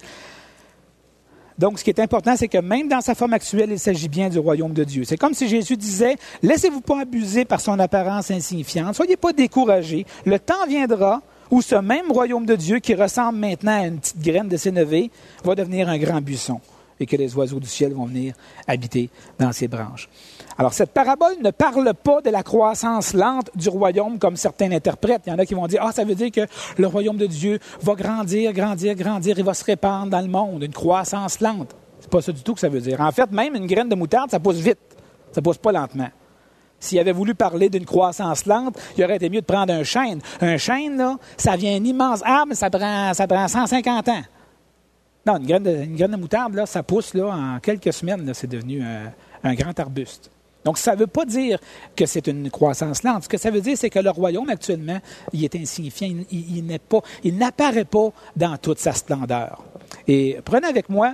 Donc, ce qui est important, c'est que même dans sa forme actuelle, il s'agit bien du royaume de Dieu. C'est comme si Jésus disait, « Laissez-vous pas abuser par son apparence insignifiante. Soyez pas découragés. Le temps viendra où ce même royaume de Dieu, qui ressemble maintenant à une petite graine de sénévé, va devenir un grand buisson et que les oiseaux du ciel vont venir habiter dans ses branches. » Alors, cette parabole ne parle pas de la croissance lente du royaume comme certains l'interprètent. Il y en a qui vont dire, ça veut dire que le royaume de Dieu va grandir, il va se répandre dans le monde, une croissance lente. C'est pas ça du tout que ça veut dire. En fait, même une graine de moutarde, ça pousse vite. Ça pousse pas lentement. S'il avait voulu parler d'une croissance lente, il aurait été mieux de prendre un chêne. Un chêne, là, ça vient un immense arbre, ça prend 150 ans. Non, une graine de moutarde, là, ça pousse là, en quelques semaines, là, c'est devenu un grand arbuste. Donc, ça ne veut pas dire que c'est une croissance lente. Ce que ça veut dire, c'est que le royaume, actuellement, il est insignifiant. Il n'apparaît pas dans toute sa splendeur. Et prenez avec moi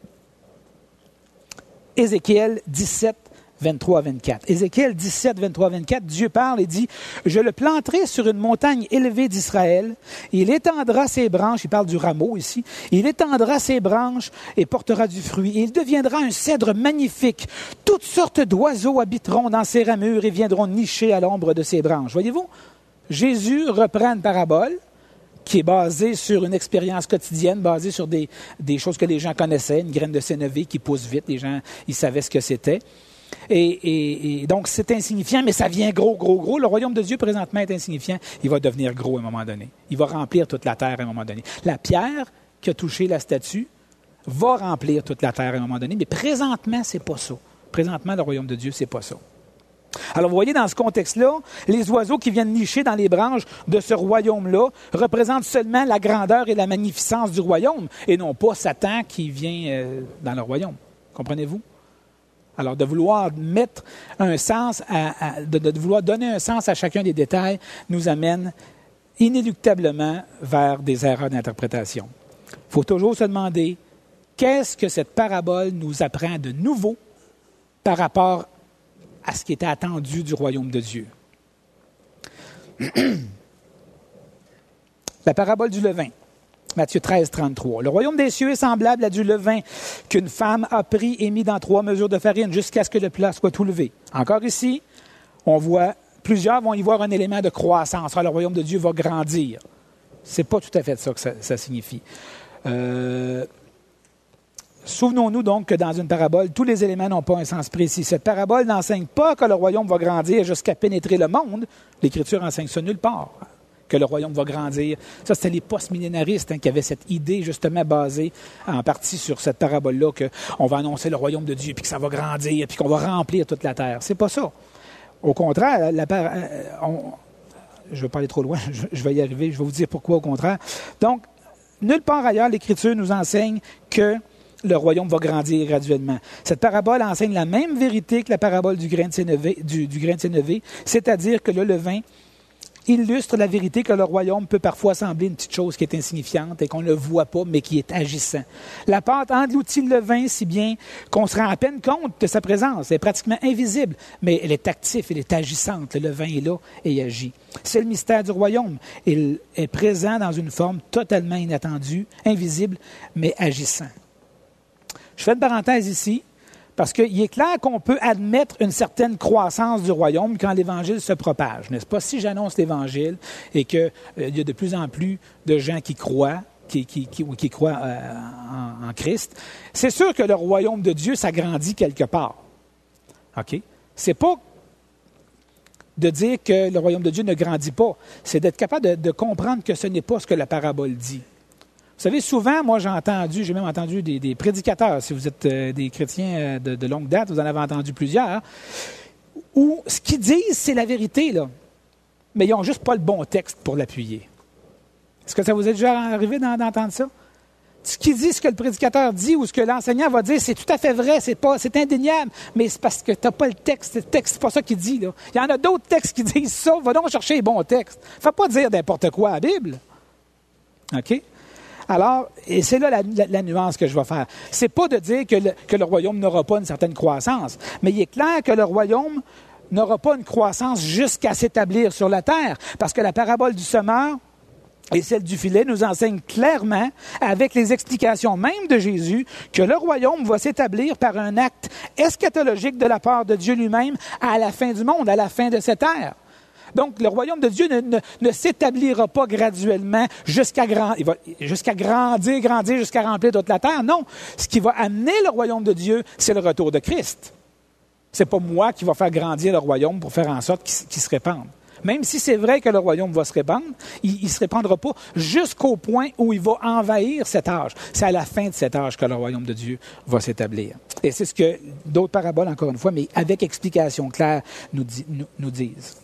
Ézéchiel 17, 23 à 24. Ézéchiel 17, 23 à 24, Dieu parle et dit « Je le planterai sur une montagne élevée d'Israël. Il étendra ses branches, il parle du rameau ici, il étendra ses branches et portera du fruit. Et il deviendra un cèdre magnifique. Toutes sortes d'oiseaux habiteront dans ses ramures et viendront nicher à l'ombre de ses branches. » Voyez-vous, Jésus reprend une parabole qui est basée sur une expérience quotidienne, basée sur des choses que les gens connaissaient, une graine de sénévé qui pousse vite, les gens ils savaient ce que c'était. Et donc, c'est insignifiant, mais ça vient gros. Le royaume de Dieu, présentement, est insignifiant. Il va devenir gros à un moment donné. Il va remplir toute la terre à un moment donné. La pierre qui a touché la statue va remplir toute la terre à un moment donné, mais présentement, c'est pas ça. Présentement, le royaume de Dieu, c'est pas ça. Alors, vous voyez, dans ce contexte-là, les oiseaux qui viennent nicher dans les branches de ce royaume-là représentent seulement la grandeur et la magnificence du royaume, et non pas Satan qui vient dans le royaume. Comprenez-vous? Alors, de vouloir mettre un sens, de vouloir donner un sens à chacun des détails, nous amène inéluctablement vers des erreurs d'interprétation. Il faut toujours se demander, qu'est-ce que cette parabole nous apprend de nouveau par rapport à ce qui était attendu du royaume de Dieu? La parabole du levain. Matthieu 13, 33. Le royaume des cieux est semblable à du levain qu'une femme a pris et mis dans 3 mesures de farine jusqu'à ce que le plat soit tout levé. Encore ici, on voit, plusieurs vont y voir un élément de croissance. Alors, le royaume de Dieu va grandir. Ce n'est pas tout à fait ça que ça signifie. Souvenons-nous donc que dans une parabole, tous les éléments n'ont pas un sens précis. Cette parabole n'enseigne pas que le royaume va grandir jusqu'à pénétrer le monde. L'Écriture enseigne ça nulle part. Que le royaume va grandir. Ça, c'était les post-millénaristes qui avaient cette idée justement basée en partie sur cette parabole-là qu'on va annoncer le royaume de Dieu, puis que ça va grandir, puis qu'on va remplir toute la terre. C'est pas ça. Au contraire, je ne vais pas aller trop loin, je vais y arriver, je vais vous dire pourquoi au contraire. Donc, nulle part ailleurs, l'Écriture nous enseigne que le royaume va grandir graduellement. Cette parabole enseigne la même vérité que la parabole du grain de sénévé, c'est-à-dire que le levain illustre la vérité que le royaume peut parfois sembler une petite chose qui est insignifiante et qu'on ne voit pas, mais qui est agissant. La pâte engloutit le levain si bien qu'on se rend à peine compte de sa présence. Elle est pratiquement invisible, mais elle est active, elle est agissante. Le levain est là et il agit. C'est le mystère du royaume. Il est présent dans une forme totalement inattendue, invisible, mais agissant. Je fais une parenthèse ici. Parce qu'il est clair qu'on peut admettre une certaine croissance du royaume quand l'Évangile se propage, n'est-ce pas? Si j'annonce l'Évangile et qu'il y a de plus en plus de gens qui croient, qui croient en Christ, c'est sûr que le royaume de Dieu s'agrandit quelque part. OK? C'est pas de dire que le royaume de Dieu ne grandit pas, c'est d'être capable de comprendre que ce n'est pas ce que la parabole dit. Vous savez, souvent, moi, j'ai même entendu des prédicateurs, si vous êtes des chrétiens de longue date, vous en avez entendu plusieurs, où ce qu'ils disent, c'est la vérité, là, mais ils n'ont juste pas le bon texte pour l'appuyer. Est-ce que ça vous est déjà arrivé d'entendre ça? Ce qu'il dit, ce que le prédicateur dit ou ce que l'enseignant va dire, c'est tout à fait vrai, c'est indéniable, mais c'est parce que tu n'as pas le texte. Le texte, c'est pas ça qu'il dit, là. Il y en a d'autres textes qui disent ça, va donc chercher les bons textes. Il ne faut pas dire n'importe quoi à la Bible. OK? Alors, et c'est là la nuance que je vais faire. C'est pas de dire que le royaume n'aura pas une certaine croissance, mais il est clair que le royaume n'aura pas une croissance jusqu'à s'établir sur la terre, parce que la parabole du semeur et celle du filet nous enseignent clairement, avec les explications même de Jésus, que le royaume va s'établir par un acte eschatologique de la part de Dieu lui-même à la fin du monde, à la fin de cette ère. Donc, le royaume de Dieu ne s'établira pas graduellement jusqu'à grandir, jusqu'à remplir toute la terre. Non, ce qui va amener le royaume de Dieu, c'est le retour de Christ. Ce n'est pas moi qui va faire grandir le royaume pour faire en sorte qu'il se répande. Même si c'est vrai que le royaume va se répandre, il ne se répandra pas jusqu'au point où il va envahir cet âge. C'est à la fin de cet âge que le royaume de Dieu va s'établir. Et c'est ce que d'autres paraboles, encore une fois, mais avec explication claire, nous disent.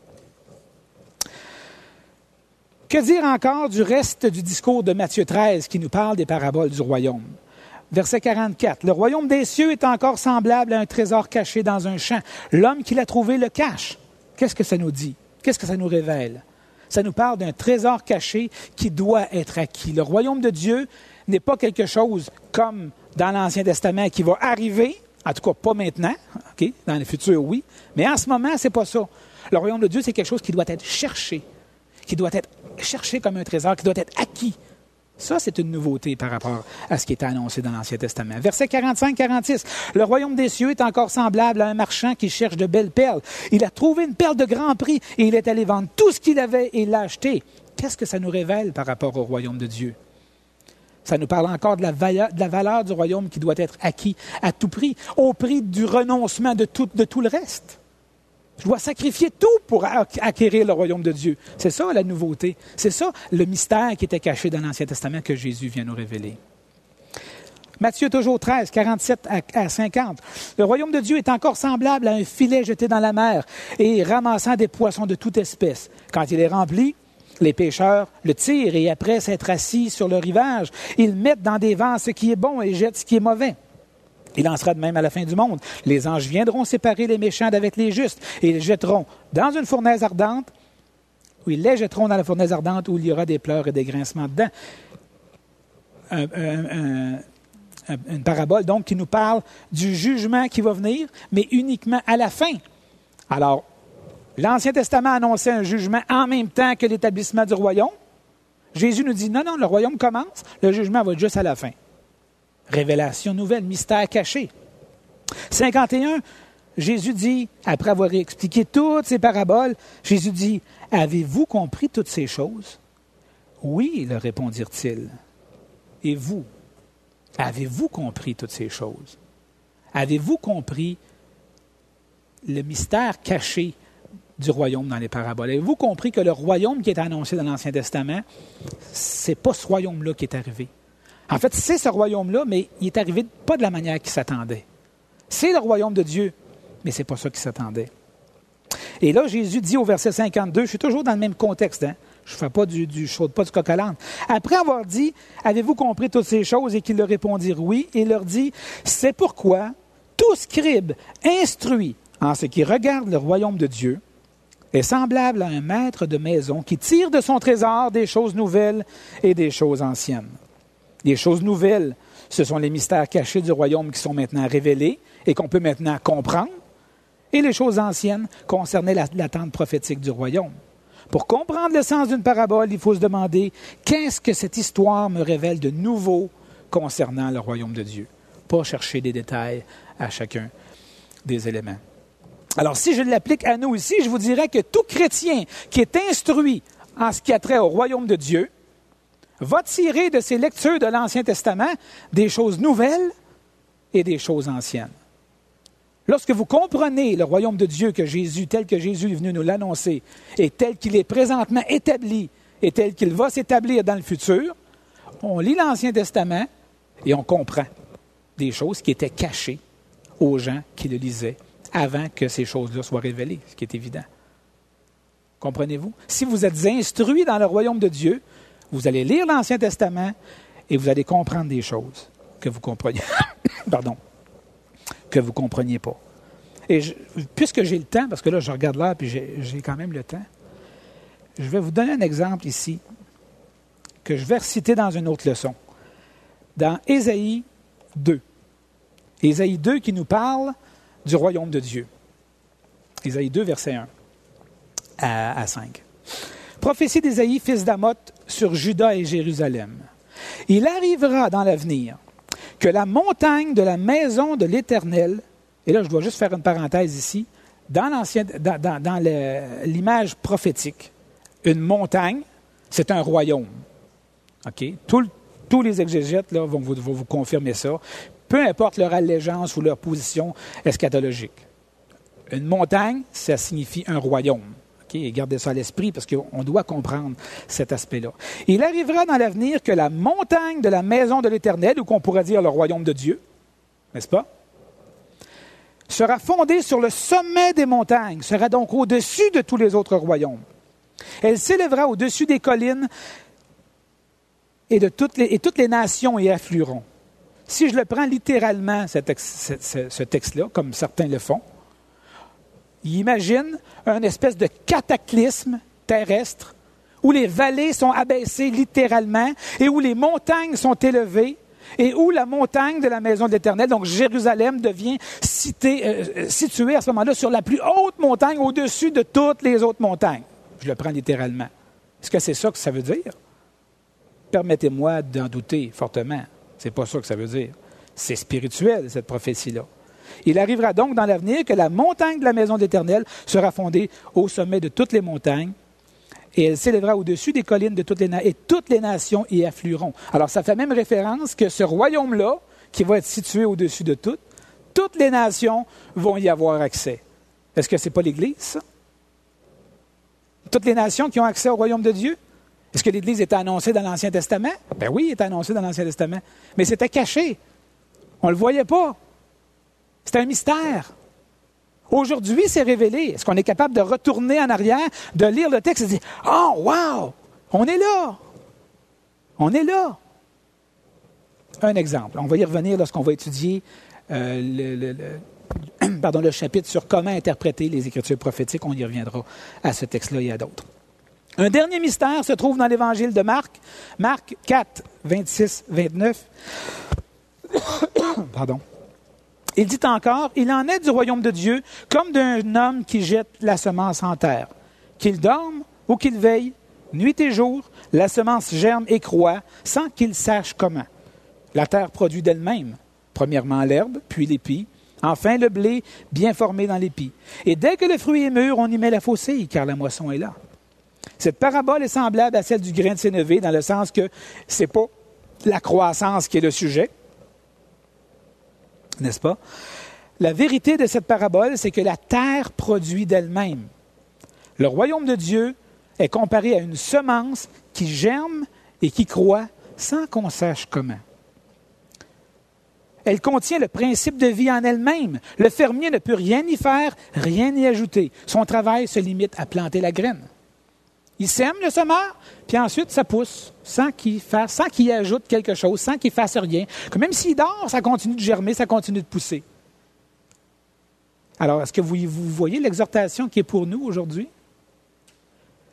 Que dire encore du reste du discours de Matthieu 13 qui nous parle des paraboles du royaume? Verset 44. « Le royaume des cieux est encore semblable à un trésor caché dans un champ. L'homme qui l'a trouvé le cache. » Qu'est-ce que ça nous dit? Qu'est-ce que ça nous révèle? Ça nous parle d'un trésor caché qui doit être acquis. Le royaume de Dieu n'est pas quelque chose comme dans l'Ancien Testament qui va arriver, en tout cas pas maintenant, okay? Dans le futur oui, mais en ce moment, c'est pas ça. Le royaume de Dieu, c'est quelque chose qui doit être cherché, qui doit être cherché comme un trésor, qui doit être acquis. Ça, c'est une nouveauté par rapport à ce qui était annoncé dans l'Ancien Testament. Verset 45-46. « Le royaume des cieux est encore semblable à un marchand qui cherche de belles perles. Il a trouvé une perle de grand prix et il est allé vendre tout ce qu'il avait et l'a acheté. » Qu'est-ce que ça nous révèle par rapport au royaume de Dieu? Ça nous parle encore de la valeur du royaume qui doit être acquis à tout prix, au prix du renoncement de tout le reste. Je dois sacrifier tout pour acquérir le royaume de Dieu. C'est ça la nouveauté. C'est ça le mystère qui était caché dans l'Ancien Testament que Jésus vient nous révéler. Matthieu toujours 13, 47 à 50. « Le royaume de Dieu est encore semblable à un filet jeté dans la mer et ramassant des poissons de toute espèce. Quand il est rempli, les pêcheurs le tirent et après s'être assis sur le rivage, ils mettent dans des vents ce qui est bon et jettent ce qui est mauvais. Il en sera de même à la fin du monde. Les anges viendront séparer les méchants d'avec les justes et ils jetteront dans une fournaise ardente, où ils les jetteront dans la fournaise ardente où il y aura des pleurs et des grincements dedans. » Une parabole donc qui nous parle du jugement qui va venir, mais uniquement à la fin. Alors, l'Ancien Testament annonçait un jugement en même temps que l'établissement du royaume. Jésus nous dit non, le royaume commence, le jugement va être juste à la fin. Révélation nouvelle, mystère caché. 51, Jésus dit, après avoir expliqué toutes ces paraboles, Jésus dit, « Avez-vous compris toutes ces choses? » « Oui, leur répondirent-ils. « Et vous, avez-vous compris toutes ces choses? Avez-vous compris le mystère caché du royaume dans les paraboles? Avez-vous compris que le royaume qui est annoncé dans l'Ancien Testament, c'est pas ce royaume-là qui est arrivé? En fait, c'est ce royaume-là, mais il est arrivé pas de la manière qu'il s'attendait. C'est le royaume de Dieu, mais ce n'est pas ça qu'il s'attendait. Et là, Jésus dit au verset 52, je suis toujours dans le même contexte, je ne fais pas je saute pas du coq à l'âne. Après avoir dit, avez-vous compris toutes ces choses? Et qu'ils leur répondirent oui, et il leur dit, c'est pourquoi tout scribe instruit en ce qui regarde le royaume de Dieu est semblable à un maître de maison qui tire de son trésor des choses nouvelles et des choses anciennes. Les choses nouvelles, ce sont les mystères cachés du royaume qui sont maintenant révélés et qu'on peut maintenant comprendre. Et les choses anciennes concernaient l'attente prophétique du royaume. Pour comprendre le sens d'une parabole, il faut se demander qu'est-ce que cette histoire me révèle de nouveau concernant le royaume de Dieu. Pas chercher des détails à chacun des éléments. Alors, si je l'applique à nous ici, je vous dirais que tout chrétien qui est instruit en ce qui a trait au royaume de Dieu va tirer de ses lectures de l'Ancien Testament des choses nouvelles et des choses anciennes. Lorsque vous comprenez le royaume de Dieu tel que Jésus est venu nous l'annoncer, et tel qu'il est présentement établi, et tel qu'il va s'établir dans le futur, on lit l'Ancien Testament et on comprend des choses qui étaient cachées aux gens qui le lisaient avant que ces choses-là soient révélées, ce qui est évident. Comprenez-vous? Si vous êtes instruits dans le royaume de Dieu, vous allez lire l'Ancien Testament et vous allez comprendre des choses que vous compreniez. Pardon. Que vous ne compreniez pas. Et puisque j'ai le temps, parce que là, je regarde l'heure puis j'ai quand même le temps, je vais vous donner un exemple ici que je vais reciter dans une autre leçon. Dans Ésaïe 2. Ésaïe 2 qui nous parle du royaume de Dieu. Ésaïe 2, verset 1 à 5. Prophétie d'Ésaïe, fils d'Amoth, sur Juda et Jérusalem. Il arrivera dans l'avenir que la montagne de la maison de l'Éternel, et là je dois juste faire une parenthèse ici, dans l'image prophétique, une montagne, c'est un royaume. Okay? Tous les exégètes là, vont vous confirmer ça, peu importe leur allégeance ou leur position eschatologique. Une montagne, ça signifie un royaume. Okay? Et gardez ça à l'esprit parce qu'on doit comprendre cet aspect-là. Il arrivera dans l'avenir que la montagne de la maison de l'Éternel, ou qu'on pourrait dire le royaume de Dieu, n'est-ce pas, sera fondée sur le sommet des montagnes, sera donc au-dessus de tous les autres royaumes. Elle s'élèvera au-dessus des collines et toutes les nations y afflueront. Si je le prends littéralement, ce texte-là, comme certains le font, il imagine une espèce de cataclysme terrestre où les vallées sont abaissées littéralement et où les montagnes sont élevées et où la montagne de la maison de l'Éternel, donc Jérusalem, devient située à ce moment-là sur la plus haute montagne au-dessus de toutes les autres montagnes. Je le prends littéralement. Est-ce que c'est ça que ça veut dire? Permettez-moi d'en douter fortement. C'est pas ça que ça veut dire. C'est spirituel, cette prophétie-là. Il arrivera donc dans l'avenir que la montagne de la maison de l'Éternel sera fondée au sommet de toutes les montagnes et elle s'élèvera au-dessus des collines de et toutes les nations y afflueront. Alors, ça fait même référence que ce royaume-là, qui va être situé au-dessus de toutes les nations vont y avoir accès. Est-ce que ce n'est pas l'Église, ça? Toutes les nations qui ont accès au royaume de Dieu? Est-ce que l'Église était annoncée dans l'Ancien Testament? Ben oui, elle était annoncée dans l'Ancien Testament. Mais c'était caché. On ne le voyait pas. C'était un mystère. Aujourd'hui, c'est révélé. Est-ce qu'on est capable de retourner en arrière, de lire le texte et de dire « Oh, wow! On est là! On est là! » Un exemple. On va y revenir lorsqu'on va étudier le chapitre sur comment interpréter les Écritures prophétiques. On y reviendra à ce texte-là et à d'autres. Un dernier mystère se trouve dans l'Évangile de Marc. Marc 4, 26, 29. Pardon. Il dit encore, « Il en est du royaume de Dieu comme d'un homme qui jette la semence en terre. Qu'il dorme ou qu'il veille, nuit et jour, la semence germe et croît sans qu'il sache comment. La terre produit d'elle-même, premièrement l'herbe, puis l'épi, enfin le blé bien formé dans l'épi. Et dès que le fruit est mûr, on y met la faucille, car la moisson est là. » Cette parabole est semblable à celle du grain de sénévé, dans le sens que ce n'est pas la croissance qui est le sujet, n'est-ce pas? La vérité de cette parabole, c'est que la terre produit d'elle-même. Le royaume de Dieu est comparé à une semence qui germe et qui croît sans qu'on sache comment. Elle contient le principe de vie en elle-même. Le fermier ne peut rien y faire, rien y ajouter. Son travail se limite à planter la graine. Il sème le semeur, puis ensuite ça pousse, sans qu'il y ajoute quelque chose, sans qu'il fasse rien. Que même s'il dort, ça continue de germer, ça continue de pousser. Alors, est-ce que vous voyez l'exhortation qui est pour nous aujourd'hui?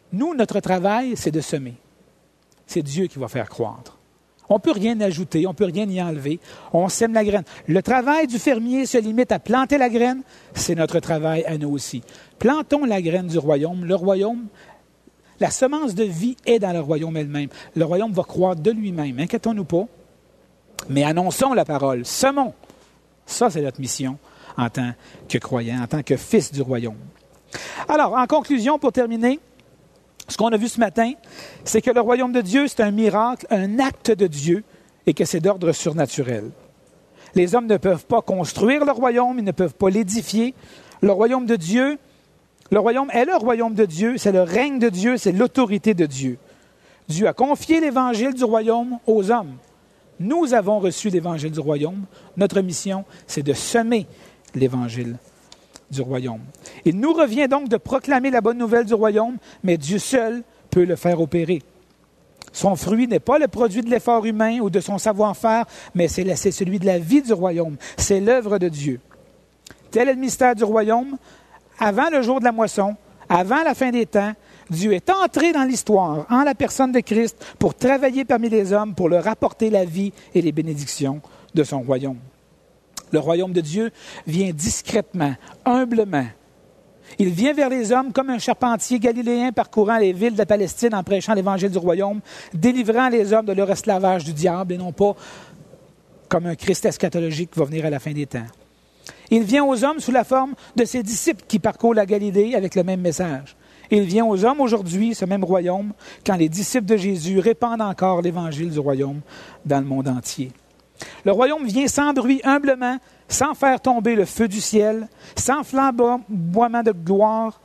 Nous, notre travail, c'est de semer. C'est Dieu qui va faire croître. On ne peut rien ajouter, on ne peut rien y enlever. On sème la graine. Le travail du fermier se limite à planter la graine. C'est notre travail à nous aussi. Plantons la graine du royaume. Le royaume, la semence de vie est dans le royaume elle-même. Le royaume va croître de lui-même. Inquiétons-nous pas. Mais annonçons la parole. Semons. Ça, c'est notre mission en tant que croyants, en tant que fils du royaume. Alors, en conclusion, pour terminer, ce qu'on a vu ce matin, c'est que le royaume de Dieu, c'est un miracle, un acte de Dieu, et que c'est d'ordre surnaturel. Les hommes ne peuvent pas construire le royaume, ils ne peuvent pas l'édifier. Le royaume de Dieu, le royaume est le royaume de Dieu, c'est le règne de Dieu, c'est l'autorité de Dieu. Dieu a confié l'évangile du royaume aux hommes. Nous avons reçu l'évangile du royaume. Notre mission, c'est de semer l'évangile du royaume. Il nous revient donc de proclamer la bonne nouvelle du royaume, mais Dieu seul peut le faire opérer. Son fruit n'est pas le produit de l'effort humain ou de son savoir-faire, mais c'est celui de la vie du royaume. C'est l'œuvre de Dieu. Tel est le mystère du royaume. Avant le jour de la moisson, avant la fin des temps, Dieu est entré dans l'histoire, en la personne de Christ, pour travailler parmi les hommes, pour leur apporter la vie et les bénédictions de son royaume. Le royaume de Dieu vient discrètement, humblement. Il vient vers les hommes comme un charpentier galiléen parcourant les villes de la Palestine en prêchant l'évangile du royaume, délivrant les hommes de leur esclavage du diable et non pas comme un Christ eschatologique qui va venir à la fin des temps. Il vient aux hommes sous la forme de ses disciples qui parcourent la Galilée avec le même message. Il vient aux hommes aujourd'hui, ce même royaume, quand les disciples de Jésus répandent encore l'évangile du royaume dans le monde entier. Le royaume vient sans bruit, humblement, sans faire tomber le feu du ciel, sans flamboiement de gloire,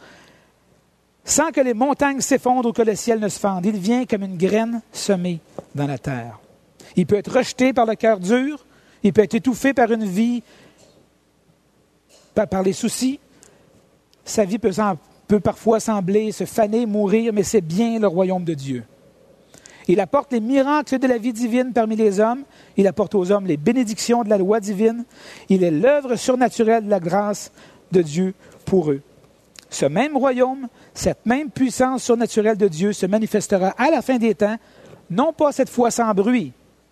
sans que les montagnes s'effondrent ou que le ciel ne se fende. Il vient comme une graine semée dans la terre. Il peut être rejeté par le cœur dur, il peut être étouffé par une vie, par les soucis. Sa vie peut parfois sembler se faner, mourir, mais c'est bien le royaume de Dieu. Il apporte les miracles de la vie divine parmi les hommes. Il apporte aux hommes les bénédictions de la loi divine. Il est l'œuvre surnaturelle de la grâce de Dieu pour eux. Ce même royaume, cette même puissance surnaturelle de Dieu se manifestera à la fin des temps, non pas cette fois sans bruit,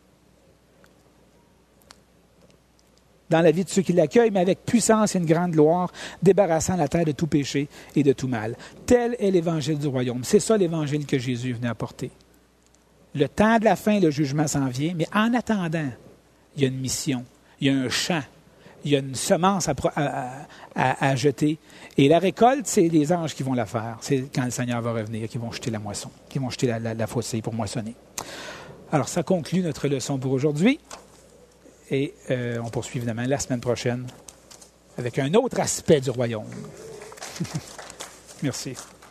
dans la vie de ceux qui l'accueillent, mais avec puissance et une grande gloire, débarrassant la terre de tout péché et de tout mal. Tel est l'évangile du royaume. C'est ça l'évangile que Jésus est venu apporter. Le temps de la fin, le jugement s'en vient, mais en attendant, il y a une mission, il y a un champ, il y a une semence à jeter. Et la récolte, c'est les anges qui vont la faire. C'est quand le Seigneur va revenir, qui vont jeter la moisson, qui vont jeter la fossée pour moissonner. Alors, ça conclut notre leçon pour aujourd'hui. Et on poursuit évidemment la semaine prochaine avec un autre aspect du royaume. Merci.